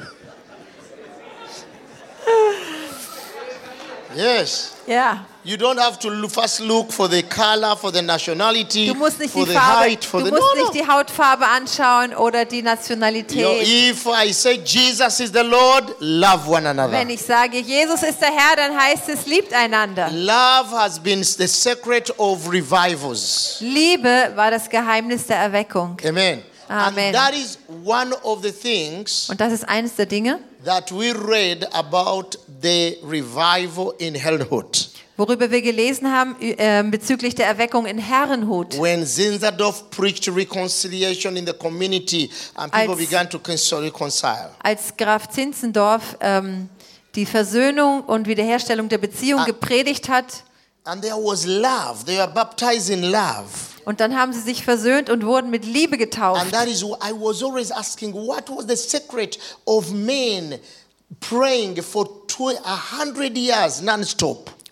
Speaker 1: Yes.
Speaker 2: Ja.
Speaker 1: You don't have to look, first look for the color, for the nationality,
Speaker 2: Du musst nicht
Speaker 1: for
Speaker 2: die
Speaker 1: the
Speaker 2: Farbe,
Speaker 1: height, for
Speaker 2: du
Speaker 1: the
Speaker 2: musst
Speaker 1: no,
Speaker 2: nicht
Speaker 1: no.
Speaker 2: die Hautfarbe anschauen oder die
Speaker 1: You know,
Speaker 2: Nationalität.
Speaker 1: if I say Jesus is the Lord, love one another.
Speaker 2: Wenn ich sage, Jesus ist der Herr, dann heißt es, liebt einander.
Speaker 1: Love has been the secret of revivals.
Speaker 2: Liebe war das Geheimnis der Erweckung.
Speaker 1: Amen.
Speaker 2: Amen.
Speaker 1: And that is one of the things
Speaker 2: Und das ist eines der Dinge,
Speaker 1: that we read about the revival in Herrnhut.
Speaker 2: worüber wir gelesen haben äh, bezüglich der Erweckung in Herrenhut.
Speaker 1: When Zinzendorf preached reconciliation in the community and people
Speaker 2: Als-
Speaker 1: began to reconcile.
Speaker 2: Als Graf Zinzendorf ähm, die Versöhnung und Wiederherstellung der Beziehung
Speaker 1: Ah.
Speaker 2: gepredigt hat,
Speaker 1: And there was love. They were baptized in love.
Speaker 2: und dann haben sie sich versöhnt und wurden mit Liebe getauft.
Speaker 1: And that is why I was always asking, what was the secret of men praying for two, a hundred years non-stop?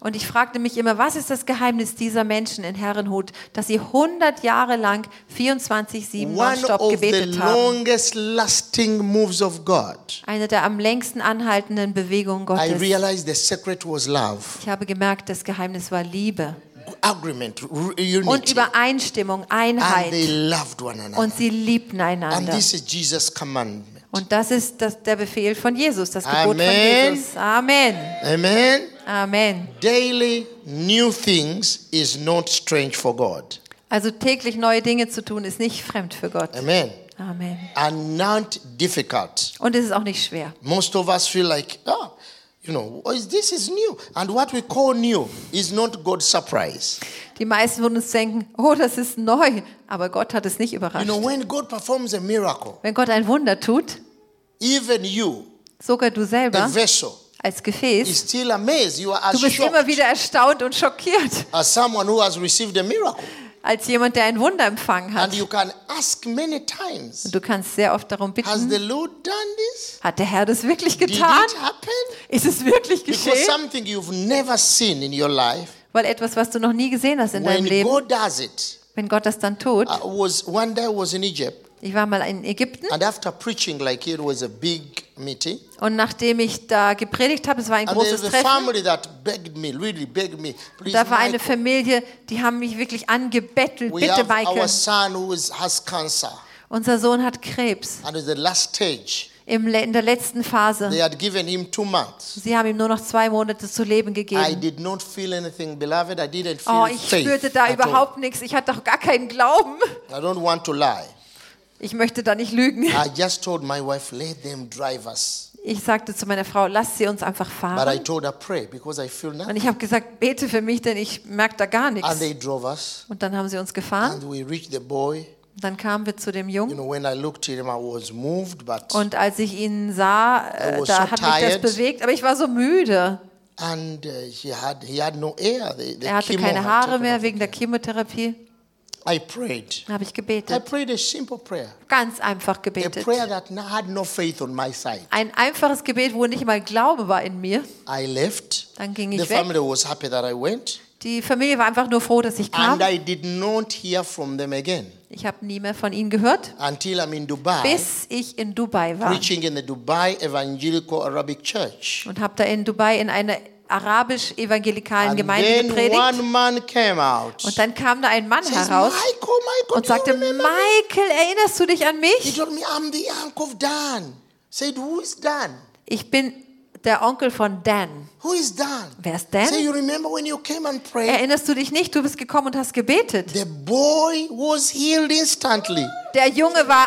Speaker 2: Und ich fragte mich immer, was ist das Geheimnis dieser Menschen in Herrenhut, dass sie hundert Jahre lang vierundzwanzig sieben
Speaker 1: One
Speaker 2: nonstop
Speaker 1: of the
Speaker 2: gebetet haben.
Speaker 1: longest lasting moves of God.
Speaker 2: Eine der am längsten anhaltenden Bewegungen
Speaker 1: I
Speaker 2: Gottes.
Speaker 1: realized the secret was love,
Speaker 2: Ich habe gemerkt, das Geheimnis war Liebe
Speaker 1: agreement, r-
Speaker 2: und
Speaker 1: unity.
Speaker 2: Übereinstimmung,
Speaker 1: And they
Speaker 2: Einheit.
Speaker 1: loved one another.
Speaker 2: Und sie liebten
Speaker 1: And
Speaker 2: einander.
Speaker 1: this is Jesus' commandment.
Speaker 2: Und das ist das, der Befehl von Jesus, das Gebot
Speaker 1: Amen.
Speaker 2: von Jesus. Amen.
Speaker 1: Amen.
Speaker 2: Amen.
Speaker 1: Daily new things is not strange for God.
Speaker 2: Also täglich neue Dinge zu tun, ist nicht fremd für Gott.
Speaker 1: Amen.
Speaker 2: Amen.
Speaker 1: And not difficult.
Speaker 2: Und es ist auch nicht schwer.
Speaker 1: Most of us feel like, oh, you know, oh, this is new. And what we call new is not God's surprise.
Speaker 2: Die meisten von uns denken, oh, das ist neu. Aber Gott hat es nicht
Speaker 1: You
Speaker 2: überrascht.
Speaker 1: know, when God performs a miracle,
Speaker 2: Wenn Gott ein Wunder tut,
Speaker 1: even you,
Speaker 2: sogar du
Speaker 1: the
Speaker 2: selber
Speaker 1: vessel,
Speaker 2: als
Speaker 1: is
Speaker 2: Gefäß,
Speaker 1: still amazed. You are as
Speaker 2: du bist immer
Speaker 1: shocked
Speaker 2: wieder erstaunt und schockiert,
Speaker 1: as someone who has received a miracle.
Speaker 2: als jemand, der ein Wunder empfangen hat.
Speaker 1: And you can ask many times,
Speaker 2: Und du kannst sehr oft darum
Speaker 1: has the
Speaker 2: bitten,
Speaker 1: Lord done this?
Speaker 2: hat der Herr das wirklich
Speaker 1: Did
Speaker 2: getan?
Speaker 1: it happen?
Speaker 2: Ist es wirklich
Speaker 1: Because
Speaker 2: geschehen?
Speaker 1: something you've never seen in your life,
Speaker 2: Weil etwas, was du noch nie gesehen hast in deinem
Speaker 1: when
Speaker 2: Leben,
Speaker 1: God does it,
Speaker 2: wenn Gott das dann tut.
Speaker 1: I was one day I was in Egypt,
Speaker 2: Ich war mal in Ägypten
Speaker 1: and after preaching like it was a big meeting,
Speaker 2: und nachdem ich da gepredigt habe, es war ein
Speaker 1: and
Speaker 2: großes
Speaker 1: there's a
Speaker 2: Treffen,
Speaker 1: family that begged me, really begged me, please,
Speaker 2: da war eine
Speaker 1: Michael,
Speaker 2: Familie, die haben mich wirklich angebettelt.
Speaker 1: we
Speaker 2: Bitte,
Speaker 1: have
Speaker 2: Michael,
Speaker 1: our son who is, has cancer,
Speaker 2: unser Sohn hat Krebs.
Speaker 1: and at the last stage,
Speaker 2: Im, Le- in der letzten Phase.
Speaker 1: they had given him two months.
Speaker 2: Sie haben ihm nur noch zwei Monate zu leben
Speaker 1: I
Speaker 2: gegeben.
Speaker 1: did not feel anything, beloved. I didn't feel
Speaker 2: Oh, ich
Speaker 1: faith
Speaker 2: spürte da
Speaker 1: at all.
Speaker 2: überhaupt nichts. Ich hatte doch gar keinen Glauben.
Speaker 1: I don't want to lie.
Speaker 2: Ich möchte da nicht lügen.
Speaker 1: I just told my wife, let them drive us.
Speaker 2: Ich sagte zu meiner Frau, lass sie uns einfach
Speaker 1: But I
Speaker 2: fahren.
Speaker 1: told her, pray, because I feel
Speaker 2: Und
Speaker 1: nothing.
Speaker 2: ich habe gesagt, bete für mich, denn ich merke da gar
Speaker 1: And
Speaker 2: nichts.
Speaker 1: they drove us,
Speaker 2: Und dann haben sie uns gefahren.
Speaker 1: and we reached the boy.
Speaker 2: Dann kamen wir zu dem
Speaker 1: You
Speaker 2: Jungen.
Speaker 1: know, when I looked at him, I was moved, but
Speaker 2: Und als ich ihn sah,
Speaker 1: I
Speaker 2: äh,
Speaker 1: was
Speaker 2: da
Speaker 1: so
Speaker 2: hat mich das
Speaker 1: tired.
Speaker 2: bewegt. Aber ich war so müde.
Speaker 1: and uh, he had he had no hair. The, the
Speaker 2: Er hatte
Speaker 1: chemo
Speaker 2: keine
Speaker 1: had
Speaker 2: Haare
Speaker 1: taken
Speaker 2: mehr
Speaker 1: off
Speaker 2: wegen der
Speaker 1: his
Speaker 2: Chemotherapie.
Speaker 1: hair. I prayed.
Speaker 2: Da habe ich
Speaker 1: I
Speaker 2: gebetet.
Speaker 1: prayed a simple prayer,
Speaker 2: Ganz einfach
Speaker 1: a
Speaker 2: gebetet.
Speaker 1: prayer that n- had no faith on my side.
Speaker 2: Ein einfaches Gebet, wo nicht mal Glaube war in mir.
Speaker 1: I left.
Speaker 2: Dann ging
Speaker 1: The
Speaker 2: ich weg.
Speaker 1: family was happy that I went,
Speaker 2: Die Familie war einfach nur froh, dass ich kam.
Speaker 1: and I did not hear from them again
Speaker 2: Ich habe nie mehr von ihnen gehört,
Speaker 1: until I'm in Dubai,
Speaker 2: bis ich in Dubai war.
Speaker 1: preaching in the Dubai Evangelical Arabic Church.
Speaker 2: Und habe da in Dubai in einer arabisch-evangelikalen
Speaker 1: And
Speaker 2: Gemeinde
Speaker 1: then
Speaker 2: gepredigt.
Speaker 1: one man came out.
Speaker 2: Und dann kam da ein Mann
Speaker 1: Says,
Speaker 2: heraus
Speaker 1: Michael, Michael,
Speaker 2: und
Speaker 1: do you
Speaker 2: sagte,
Speaker 1: remember me?
Speaker 2: Michael, erinnerst du dich an
Speaker 1: He
Speaker 2: mich?
Speaker 1: told me, I'm the uncle of Dan. Said, who is Dan?
Speaker 2: Ich bin der Onkel von Dan.
Speaker 1: Who is Dan?
Speaker 2: Wer ist Dan?
Speaker 1: Say, you remember when you came and prayed?
Speaker 2: Erinnerst du dich nicht? Du bist gekommen und hast gebetet.
Speaker 1: The boy was healed instantly.
Speaker 2: Der Junge war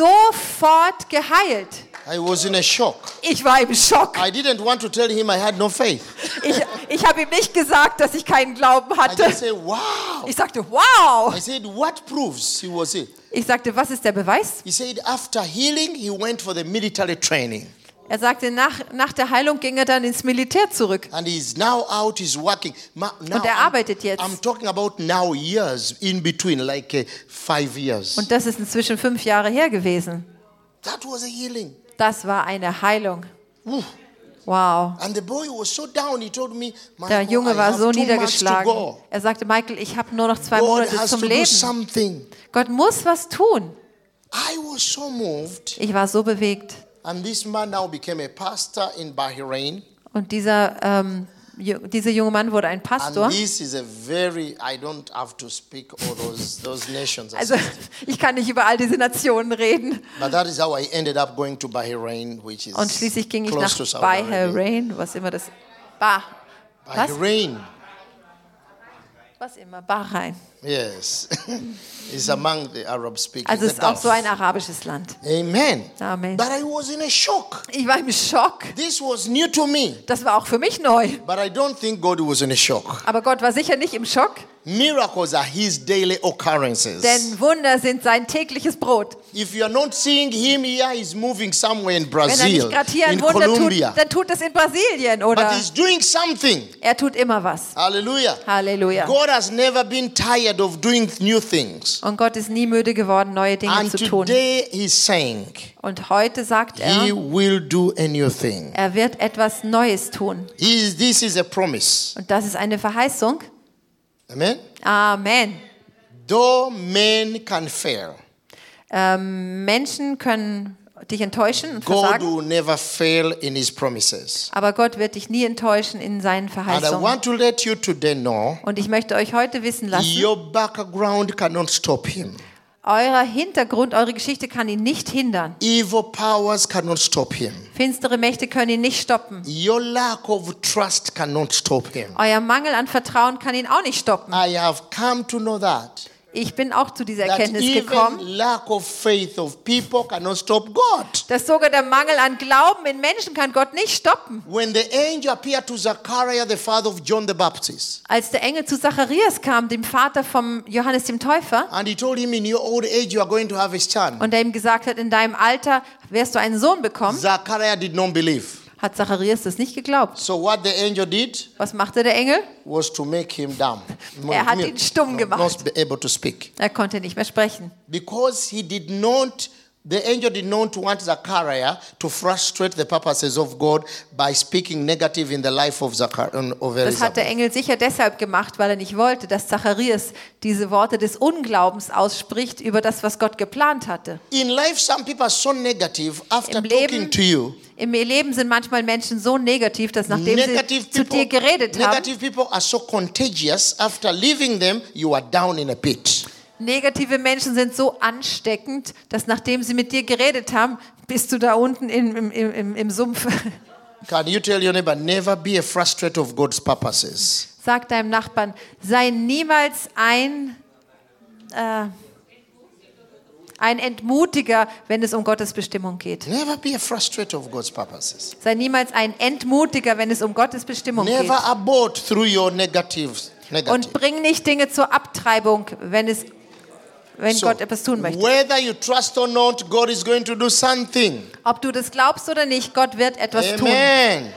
Speaker 2: sofort geheilt.
Speaker 1: I was in a shock.
Speaker 2: Ich war im Schock.
Speaker 1: I didn't want to tell him I had no faith.
Speaker 2: Ich, ich habe ihm nicht gesagt, dass ich keinen Glauben
Speaker 1: I
Speaker 2: hatte.
Speaker 1: just said, wow.
Speaker 2: Ich sagte, wow.
Speaker 1: I said, what proves he was healed?
Speaker 2: Ich sagte, was ist der Beweis?
Speaker 1: He said, after healing, he went for the military training.
Speaker 2: Er sagte, nach, nach der Heilung ging er dann ins Militär zurück.
Speaker 1: And he's now out, he's working. Ma- Now,
Speaker 2: Und er
Speaker 1: I'm-
Speaker 2: arbeitet jetzt.
Speaker 1: I'm talking about now years in between, like uh, five years.
Speaker 2: Und das ist inzwischen fünf Jahre her gewesen.
Speaker 1: That was a healing.
Speaker 2: Das war eine Heilung.
Speaker 1: Woo.
Speaker 2: Wow.
Speaker 1: And the boy was so down, he told me,
Speaker 2: Der
Speaker 1: Michael,
Speaker 2: Junge
Speaker 1: I
Speaker 2: war
Speaker 1: have
Speaker 2: so
Speaker 1: two months to
Speaker 2: niedergeschlagen.
Speaker 1: go.
Speaker 2: Er sagte, Michael, ich habe nur noch zwei
Speaker 1: God
Speaker 2: Monate
Speaker 1: has
Speaker 2: zum
Speaker 1: to do
Speaker 2: Leben.
Speaker 1: something.
Speaker 2: Gott muss was tun.
Speaker 1: I was so moved.
Speaker 2: Ich war so bewegt.
Speaker 1: And this man now became a pastor in Bahrain.
Speaker 2: Und dieser, ähm, ju- dieser junge Mann wurde ein Pastor.
Speaker 1: And this is a very, I don't have to speak all those, those nations.
Speaker 2: Also ich kann nicht über all diese Nationen reden.
Speaker 1: But that is how I ended up going to Bahrain, which is
Speaker 2: Und schließlich ging ich
Speaker 1: close
Speaker 2: nach
Speaker 1: to Saudi Arabia.
Speaker 2: Bahrain, was immer das... Bah, was?
Speaker 1: Bahrain,
Speaker 2: Was immer, Bahrain.
Speaker 1: yes. It's among the Arab speakers.
Speaker 2: Also es
Speaker 1: the
Speaker 2: ist auch
Speaker 1: Gulf.
Speaker 2: so ein arabisches Land.
Speaker 1: Amen.
Speaker 2: Amen.
Speaker 1: But I was in a shock.
Speaker 2: Ich war im Schock.
Speaker 1: This was new to me.
Speaker 2: Das war auch für mich neu.
Speaker 1: But I don't think God was in a shock.
Speaker 2: Aber Gott war sicher nicht im Schock.
Speaker 1: Miracles are his daily occurrences.
Speaker 2: Denn Wunder sind sein tägliches Brot.
Speaker 1: If you are not seeing him here, he's moving somewhere in
Speaker 2: Wenn er
Speaker 1: Brazil,
Speaker 2: nicht gerade hier ein
Speaker 1: in
Speaker 2: Wunder tut,
Speaker 1: Colombia.
Speaker 2: dann tut es in Brasilien
Speaker 1: But
Speaker 2: oder
Speaker 1: he's doing something.
Speaker 2: er tut immer was.
Speaker 1: Hallelujah.
Speaker 2: Halleluja.
Speaker 1: God has never been tired of doing new things.
Speaker 2: Und Gott ist nie müde geworden, neue Dinge
Speaker 1: And
Speaker 2: zu tun.
Speaker 1: today he's saying,
Speaker 2: Und heute sagt
Speaker 1: he
Speaker 2: er,
Speaker 1: will do a new thing.
Speaker 2: er wird etwas Neues tun.
Speaker 1: He is, this is a promise.
Speaker 2: Und das ist eine Verheißung.
Speaker 1: Amen.
Speaker 2: Amen.
Speaker 1: Though men can fail,
Speaker 2: Ähm, Menschen können dich enttäuschen und
Speaker 1: God
Speaker 2: versagen,
Speaker 1: will never fail in his promises.
Speaker 2: aber Gott wird dich nie enttäuschen in seinen
Speaker 1: And I
Speaker 2: Verheißungen.
Speaker 1: want to let you today know,
Speaker 2: Und ich möchte euch heute wissen lassen,
Speaker 1: your background cannot stop him.
Speaker 2: euer Hintergrund, eure Geschichte kann ihn nicht hindern.
Speaker 1: Evil powers cannot stop him.
Speaker 2: Finstere Mächte können ihn nicht stoppen.
Speaker 1: Your lack of trust cannot stop him.
Speaker 2: Euer Mangel an Vertrauen kann ihn auch nicht stoppen.
Speaker 1: I have come to know that.
Speaker 2: Ich bin auch zu dieser
Speaker 1: That
Speaker 2: Erkenntnis
Speaker 1: even
Speaker 2: gekommen,
Speaker 1: lack of faith of people cannot stop God.
Speaker 2: dass sogar der Mangel an Glauben in Menschen kann Gott nicht stoppen.
Speaker 1: When the angel appeared to Zachariah, the father of John the Baptist,
Speaker 2: Als der Engel zu Zacharias kam, dem Vater vom Johannes dem Täufer,
Speaker 1: and he told him, in your old age you are going to have a son,
Speaker 2: und er ihm gesagt hat, in deinem Alter wirst du einen Sohn bekommen,
Speaker 1: Zachariah did not believe.
Speaker 2: hat Zacharias das nicht geglaubt.
Speaker 1: So what the angel did
Speaker 2: Was machte der Engel?
Speaker 1: was to make him dumb.
Speaker 2: Er hat ihn stumm gemacht.
Speaker 1: Not be able to speak.
Speaker 2: Er konnte nicht mehr sprechen.
Speaker 1: Because he did not, the angel did not want Zachariah to frustrate the purposes of God by speaking negative in the life of Zachariah. Of
Speaker 2: Das hat der
Speaker 1: Elizabeth.
Speaker 2: Engel sicher deshalb gemacht, weil er nicht wollte, dass Zacharias diese Worte des Unglaubens ausspricht über das, was Gott geplant hatte.
Speaker 1: In life, some people are so negative after
Speaker 2: Im
Speaker 1: talking
Speaker 2: Leben,
Speaker 1: to you.
Speaker 2: Im Leben sind manchmal Menschen so negativ, dass nachdem
Speaker 1: Negative
Speaker 2: sie zu dir geredet haben,
Speaker 1: negative people are so contagious. After leaving them, you are down in a pit.
Speaker 2: negative Menschen sind so ansteckend, dass nachdem sie mit dir geredet haben, bist du da unten im, im, im, im Sumpf.
Speaker 1: Can you tell your neighbor, never be a frustrate of God's purposes?
Speaker 2: Sag deinem Nachbarn, sei niemals ein, äh, ein Entmutiger, wenn es um Gottes Bestimmung geht.
Speaker 1: Never be a frustrate of God's purposes.
Speaker 2: Sei niemals ein Entmutiger, wenn es um Gottes Bestimmung geht.
Speaker 1: Never abort through your negatives. Negative.
Speaker 2: Und bring nicht Dinge zur Abtreibung, wenn, es, wenn
Speaker 1: So,
Speaker 2: Gott etwas tun möchte.
Speaker 1: whether you trust or not, God is going to do something.
Speaker 2: Ob du das glaubst oder nicht, Gott wird etwas tun.
Speaker 1: Amen.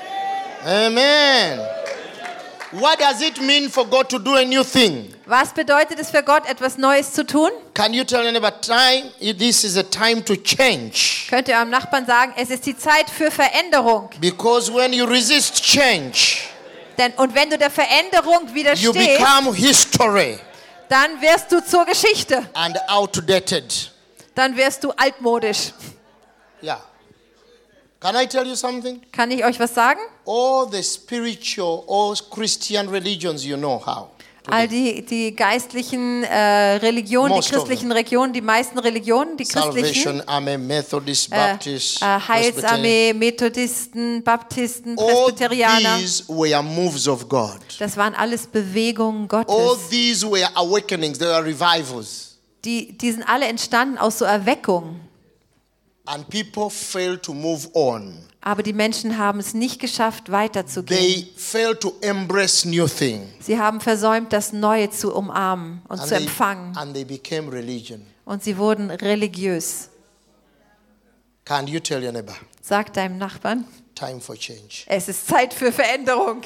Speaker 1: Amen. What does it mean for God to do a new thing?
Speaker 2: Was bedeutet es für Gott, etwas Neues zu tun?
Speaker 1: Can you tell anybody, time? This is a time to change.
Speaker 2: Könnt ihr eurem Nachbarn sagen, es ist die Zeit für Veränderung.
Speaker 1: Because when you resist change,
Speaker 2: Denn, und wenn du der Veränderung
Speaker 1: you
Speaker 2: widerstehst,
Speaker 1: become history
Speaker 2: dann wirst du zur Geschichte.
Speaker 1: and outdated.
Speaker 2: Dann wirst du altmodisch.
Speaker 1: Yeah. Can I tell you something?
Speaker 2: Kann ich euch was sagen?
Speaker 1: All the spiritual, all Christian religions, you know how.
Speaker 2: All die, die geistlichen äh, Religionen,
Speaker 1: Most
Speaker 2: die
Speaker 1: of
Speaker 2: christlichen Religionen, die meisten Religionen, die christlichen,
Speaker 1: Salvation Army, Methodist,
Speaker 2: äh,
Speaker 1: Baptist,
Speaker 2: äh, Heilsarmee, Methodisten, Baptisten, Presbyterianer,
Speaker 1: all these were moves of God.
Speaker 2: das waren alles Bewegungen
Speaker 1: All
Speaker 2: Gottes.
Speaker 1: these were awakenings, they were revivals.
Speaker 2: Die, die sind alle entstanden aus so Erweckungen.
Speaker 1: And people failed to move on.
Speaker 2: Aber die Menschen haben es nicht geschafft, weiterzugehen.
Speaker 1: They failed to embrace new things.
Speaker 2: Sie haben versäumt, das Neue zu umarmen und
Speaker 1: And
Speaker 2: zu
Speaker 1: they,
Speaker 2: empfangen.
Speaker 1: and they became religion.
Speaker 2: Und sie wurden religiös.
Speaker 1: Can you tell your neighbor,
Speaker 2: Sag deinem Nachbarn,
Speaker 1: time for change?
Speaker 2: es ist Zeit für Veränderung.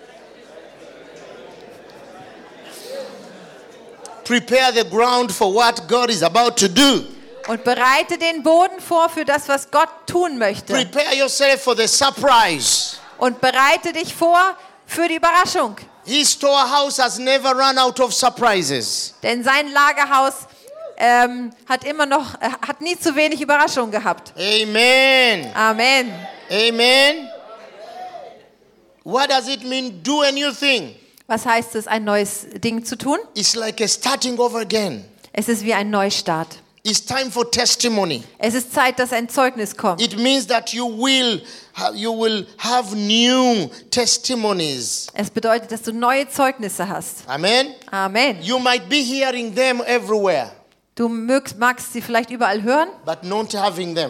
Speaker 1: Prepare the ground for what God is about to do.
Speaker 2: Und bereite den Boden vor für das, was Gott tun möchte.
Speaker 1: Prepare yourself for the surprise.
Speaker 2: Und bereite dich vor für die Überraschung.
Speaker 1: His storehouse has never run out of surprises.
Speaker 2: Denn sein Lagerhaus ähm, hat immer noch, äh, hat nie zu wenig Überraschung gehabt.
Speaker 1: Amen.
Speaker 2: Amen.
Speaker 1: Amen. What does it mean, do a new thing?
Speaker 2: Was heißt es, ein neues Ding zu tun?
Speaker 1: It's like a starting over again.
Speaker 2: Es ist wie ein Neustart.
Speaker 1: It's time for testimony.
Speaker 2: Es ist Zeit, dass ein Zeugnis kommt.
Speaker 1: It means that you will ha- you will have new testimonies.
Speaker 2: Es bedeutet, dass du neue Zeugnisse hast.
Speaker 1: Amen.
Speaker 2: Amen.
Speaker 1: You might be hearing them everywhere,
Speaker 2: Du mögst, magst sie vielleicht überall hören,
Speaker 1: but not having them.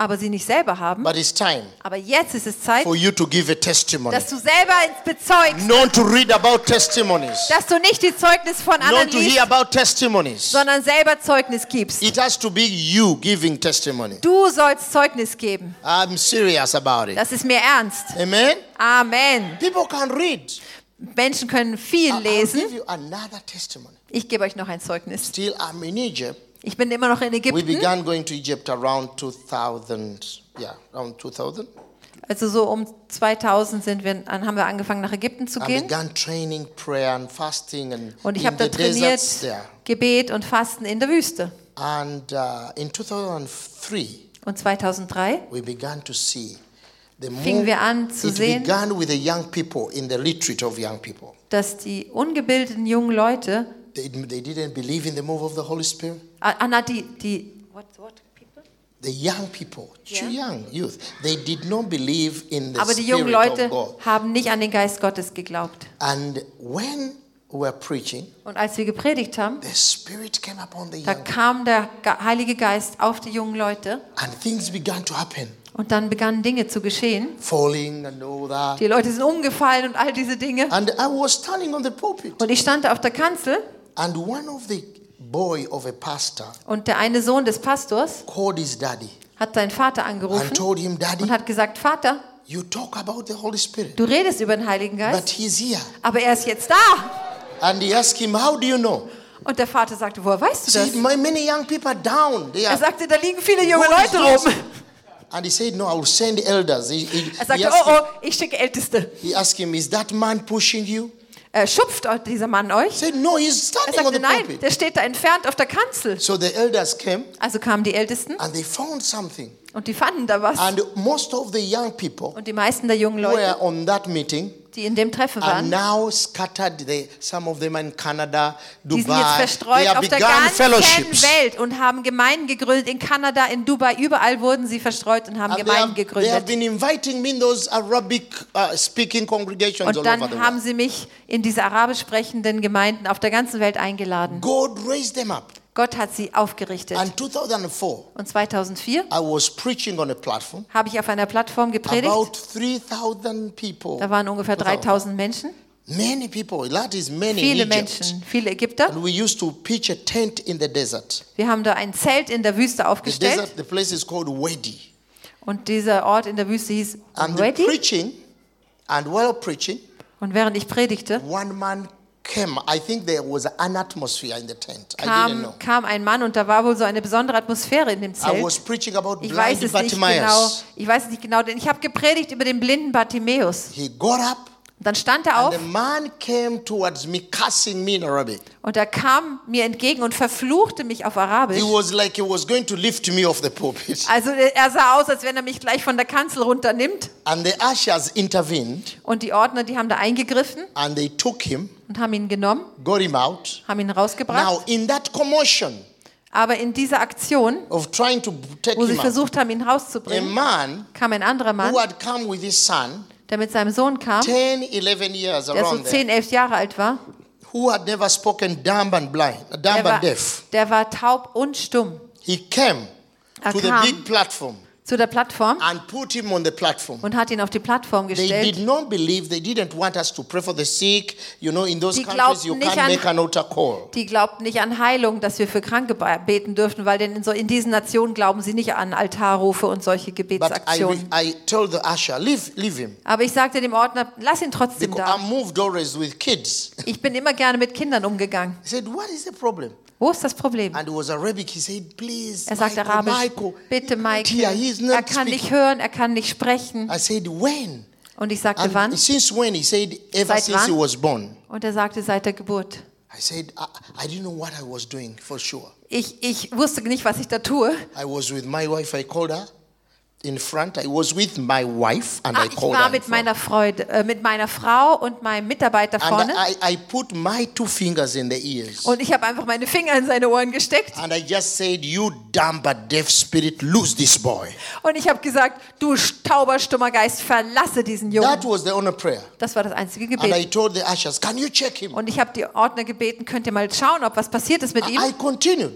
Speaker 2: aber sie nicht selber haben.
Speaker 1: But it's time
Speaker 2: Aber jetzt ist es Zeit,
Speaker 1: for you to give a testimony.
Speaker 2: dass du selber bezeugst,
Speaker 1: Not to read about testimonies.
Speaker 2: dass du nicht die Zeugnis von anderen
Speaker 1: Not to
Speaker 2: liest,
Speaker 1: hear about testimonies.
Speaker 2: sondern selber Zeugnis gibst.
Speaker 1: It has to be you giving testimony.
Speaker 2: Du sollst Zeugnis geben.
Speaker 1: I'm serious about it.
Speaker 2: Das ist mir ernst.
Speaker 1: Amen.
Speaker 2: Amen.
Speaker 1: People can read.
Speaker 2: Menschen können viel
Speaker 1: I- I'll
Speaker 2: lesen.
Speaker 1: give you another testimony.
Speaker 2: Ich gebe euch noch ein Zeugnis.
Speaker 1: Still, I'm in Egypt.
Speaker 2: Ich bin immer noch in
Speaker 1: We
Speaker 2: Ägypten.
Speaker 1: began going to Egypt around two thousand. Yeah, around two thousand.
Speaker 2: Also so um zweitausend sind wir, dann haben wir angefangen nach Ägypten zu
Speaker 1: I
Speaker 2: gehen.
Speaker 1: began training, prayer, and fasting, and
Speaker 2: Und ich
Speaker 1: in
Speaker 2: habe da
Speaker 1: the
Speaker 2: trainiert
Speaker 1: deserts there.
Speaker 2: Gebet und Fasten in der Wüste.
Speaker 1: And uh, in two thousand three,
Speaker 2: Und zweitausenddrei
Speaker 1: we began to see the
Speaker 2: fingen
Speaker 1: move.
Speaker 2: wir an zu
Speaker 1: It
Speaker 2: sehen,
Speaker 1: began with the young people in the retreat of young people.
Speaker 2: dass die ungebildeten jungen Leute,
Speaker 1: They, they didn't believe in the move of the Holy Spirit.
Speaker 2: Anna, die, die what, what people?
Speaker 1: The young people,
Speaker 2: Yeah.
Speaker 1: young youth, they did not believe in the
Speaker 2: Aber die jungen
Speaker 1: Spirit
Speaker 2: Leute
Speaker 1: of God.
Speaker 2: haben nicht an den Geist Gottes geglaubt.
Speaker 1: And when we were preaching,
Speaker 2: Und als wir gepredigt haben,
Speaker 1: the Spirit came upon the
Speaker 2: da
Speaker 1: young,
Speaker 2: kam der Ge- Heilige Geist auf die jungen Leute
Speaker 1: and things began to happen,
Speaker 2: und dann begannen Dinge zu geschehen.
Speaker 1: falling and all that.
Speaker 2: Die Leute sind umgefallen und all diese Dinge.
Speaker 1: And I was standing on the pulpit,
Speaker 2: Und ich stand da auf der Kanzel
Speaker 1: and one of the boy of a pastor
Speaker 2: und der eine Sohn des Pastors
Speaker 1: called his daddy
Speaker 2: hat seinen Vater
Speaker 1: and
Speaker 2: angerufen
Speaker 1: told him, Daddy,
Speaker 2: und hat gesagt, Vater,
Speaker 1: you talk about the Holy Spirit,
Speaker 2: du redest über den Heiligen
Speaker 1: but
Speaker 2: Geist,
Speaker 1: he's here.
Speaker 2: aber er ist jetzt da.
Speaker 1: And he asked him, how do you know?
Speaker 2: Und der Vater sagte, woher weißt du
Speaker 1: He
Speaker 2: das?
Speaker 1: said, "My- many young people are down. They
Speaker 2: Er
Speaker 1: are.
Speaker 2: sagte, da liegen viele junge
Speaker 1: What is
Speaker 2: Leute
Speaker 1: this?"
Speaker 2: rum.
Speaker 1: And he said, no, I will send elders. He, he,
Speaker 2: Er
Speaker 1: he,
Speaker 2: sagte,
Speaker 1: asked
Speaker 2: oh,
Speaker 1: him,
Speaker 2: oh, ich schicke Älteste.
Speaker 1: he asked him, is that man pushing you?
Speaker 2: Äh, schupft dieser Mann
Speaker 1: He
Speaker 2: euch?
Speaker 1: said, no, he's
Speaker 2: Er
Speaker 1: standing on
Speaker 2: sagte,
Speaker 1: the
Speaker 2: nein,
Speaker 1: pulpit.
Speaker 2: der steht da entfernt auf der Kanzel.
Speaker 1: So the elders came
Speaker 2: Also kamen die Ältesten
Speaker 1: and they found something.
Speaker 2: und die fanden da was.
Speaker 1: And most of the young people
Speaker 2: Und die meisten der jungen
Speaker 1: who were
Speaker 2: Leute,
Speaker 1: on that meeting
Speaker 2: die in dem Treffen
Speaker 1: are
Speaker 2: waren,
Speaker 1: now scattered. They, some of them are in Canada,
Speaker 2: die sind jetzt
Speaker 1: Dubai. They
Speaker 2: verstreut
Speaker 1: have
Speaker 2: auf der
Speaker 1: begun
Speaker 2: ganzen
Speaker 1: fellowships.
Speaker 2: Welt und haben Gemeinden gegründet. In Kanada, in Dubai, überall wurden sie verstreut und haben
Speaker 1: And they
Speaker 2: Gemeinden
Speaker 1: have, they have
Speaker 2: gegründet.
Speaker 1: been inviting me in those Arabic uh, speaking congregations
Speaker 2: Und
Speaker 1: all over the
Speaker 2: dann haben
Speaker 1: world.
Speaker 2: sie mich in diese arabisch sprechenden Gemeinden auf der ganzen Welt eingeladen.
Speaker 1: God raised them up.
Speaker 2: Gott hat sie aufgerichtet.
Speaker 1: And two thousand four,
Speaker 2: Und zweitausendvier
Speaker 1: I was preaching on a platform.
Speaker 2: habe ich auf einer Plattform gepredigt.
Speaker 1: About three thousand people.
Speaker 2: Da waren ungefähr dreitausend Menschen.
Speaker 1: Many people. That is many
Speaker 2: Viele
Speaker 1: in Egypt.
Speaker 2: Menschen, viele Ägypter.
Speaker 1: And we used to pitch a tent in the desert.
Speaker 2: Wir haben da ein Zelt in der Wüste
Speaker 1: The
Speaker 2: aufgestellt.
Speaker 1: desert, the place is called Wadi.
Speaker 2: Und dieser Ort in der Wüste hieß
Speaker 1: And the
Speaker 2: Ready.
Speaker 1: preaching, and while preaching,
Speaker 2: Und während ich predigte,
Speaker 1: one man came. I think there was an atmosphere in the tent. I didn't
Speaker 2: kam,
Speaker 1: know.
Speaker 2: kam ein Mann und da war wohl so eine besondere Atmosphäre in dem
Speaker 1: I
Speaker 2: Zelt.
Speaker 1: was preaching about
Speaker 2: Ich weiß
Speaker 1: blind
Speaker 2: es nicht genau.
Speaker 1: Bartimaeus.
Speaker 2: Ich weiß es nicht genau, denn ich habe gepredigt über den blinden Bartimäus.
Speaker 1: He got up,
Speaker 2: Und dann stand er
Speaker 1: and
Speaker 2: auf
Speaker 1: the man came towards me, cursing me in Arabic.
Speaker 2: und er kam mir entgegen und verfluchte mich auf Arabisch.
Speaker 1: He was like he was going to lift me off the pulpit.
Speaker 2: Also er sah aus, als wenn er mich gleich von der Kanzel runternimmt.
Speaker 1: And the ushers intervened,
Speaker 2: Und die Ordner, die haben da eingegriffen
Speaker 1: and they took him,
Speaker 2: und haben ihn genommen,
Speaker 1: got him out.
Speaker 2: haben ihn rausgebracht.
Speaker 1: Now, in that commotion
Speaker 2: Aber in dieser Aktion,
Speaker 1: of trying to take
Speaker 2: wo sie
Speaker 1: him out,
Speaker 2: versucht haben, ihn
Speaker 1: a
Speaker 2: rauszubringen,
Speaker 1: man
Speaker 2: kam ein anderer Mann,
Speaker 1: who had come with his son,
Speaker 2: der mit seinem Sohn kam,
Speaker 1: ten, eleven years
Speaker 2: der so
Speaker 1: around there,
Speaker 2: zehn, elf Jahre alt war.
Speaker 1: who had never spoken dumb and blind, dumb
Speaker 2: Der war,
Speaker 1: and deaf.
Speaker 2: der war taub und stumm.
Speaker 1: He came
Speaker 2: Er
Speaker 1: to the
Speaker 2: kam
Speaker 1: big platform
Speaker 2: zu der Plattform
Speaker 1: and put him on the platform.
Speaker 2: und hat ihn auf die Plattform
Speaker 1: They
Speaker 2: gestellt.
Speaker 1: did not believe, they didn't want us to pray for the sick. You know, in those
Speaker 2: Die
Speaker 1: countries, you
Speaker 2: glaubten nicht
Speaker 1: can't
Speaker 2: an-
Speaker 1: make an altar call.
Speaker 2: Die glaubten nicht an Heilung, dass wir für Kranke be- beten dürfen, weil denn in, so, in diesen Nationen glauben sie nicht an Altarrufe und solche
Speaker 1: But I,
Speaker 2: Gebetsaktionen.
Speaker 1: I told the usher, leave, leave him.
Speaker 2: Aber ich sagte dem Ordner, lass ihn trotzdem
Speaker 1: Because
Speaker 2: da.
Speaker 1: I moved always with kids.
Speaker 2: Ich bin immer gerne mit Kindern umgegangen.
Speaker 1: He said, what is the problem?
Speaker 2: Wo ist das Problem?
Speaker 1: And it was Arabic. He said, please,
Speaker 2: Er sagt
Speaker 1: Michael,
Speaker 2: Arabisch,
Speaker 1: Michael,
Speaker 2: bitte
Speaker 1: Michael, here, he's
Speaker 2: Michael, er
Speaker 1: not
Speaker 2: kann nicht
Speaker 1: speaking.
Speaker 2: hören, er kann nicht sprechen.
Speaker 1: I said, when?
Speaker 2: Und ich sagte,
Speaker 1: And
Speaker 2: wann?
Speaker 1: since when? He said, ever
Speaker 2: Seit
Speaker 1: since
Speaker 2: wann?
Speaker 1: he was born.
Speaker 2: Und er sagte, seit der Geburt.
Speaker 1: I said, I, I didn't know what I was doing for sure.
Speaker 2: Ich, ich wusste nicht, was ich da tue.
Speaker 1: I was with my wife. I called her in front. I was with my wife and
Speaker 2: Ah,
Speaker 1: I
Speaker 2: ich
Speaker 1: called her
Speaker 2: war
Speaker 1: in
Speaker 2: mit
Speaker 1: front.
Speaker 2: meiner, Freude, äh, mit meiner Frau und meinem Mitarbeiter
Speaker 1: And
Speaker 2: vorne.
Speaker 1: I, I put my two fingers in the ears.
Speaker 2: Und ich habe einfach meine Finger in seine Ohren gesteckt.
Speaker 1: And I just said, you dumb but deaf spirit, lose this boy.
Speaker 2: Und ich habe gesagt, du tauber, stummer Geist, verlasse diesen
Speaker 1: That
Speaker 2: Jungen.
Speaker 1: was the honor prayer.
Speaker 2: Das war das einzige
Speaker 1: And I
Speaker 2: Gebet.
Speaker 1: told the ushers, can you check him?
Speaker 2: Und ich habe die Ordner gebeten, könnt ihr mal schauen, ob was passiert ist mit
Speaker 1: I,
Speaker 2: ihm.
Speaker 1: I continued.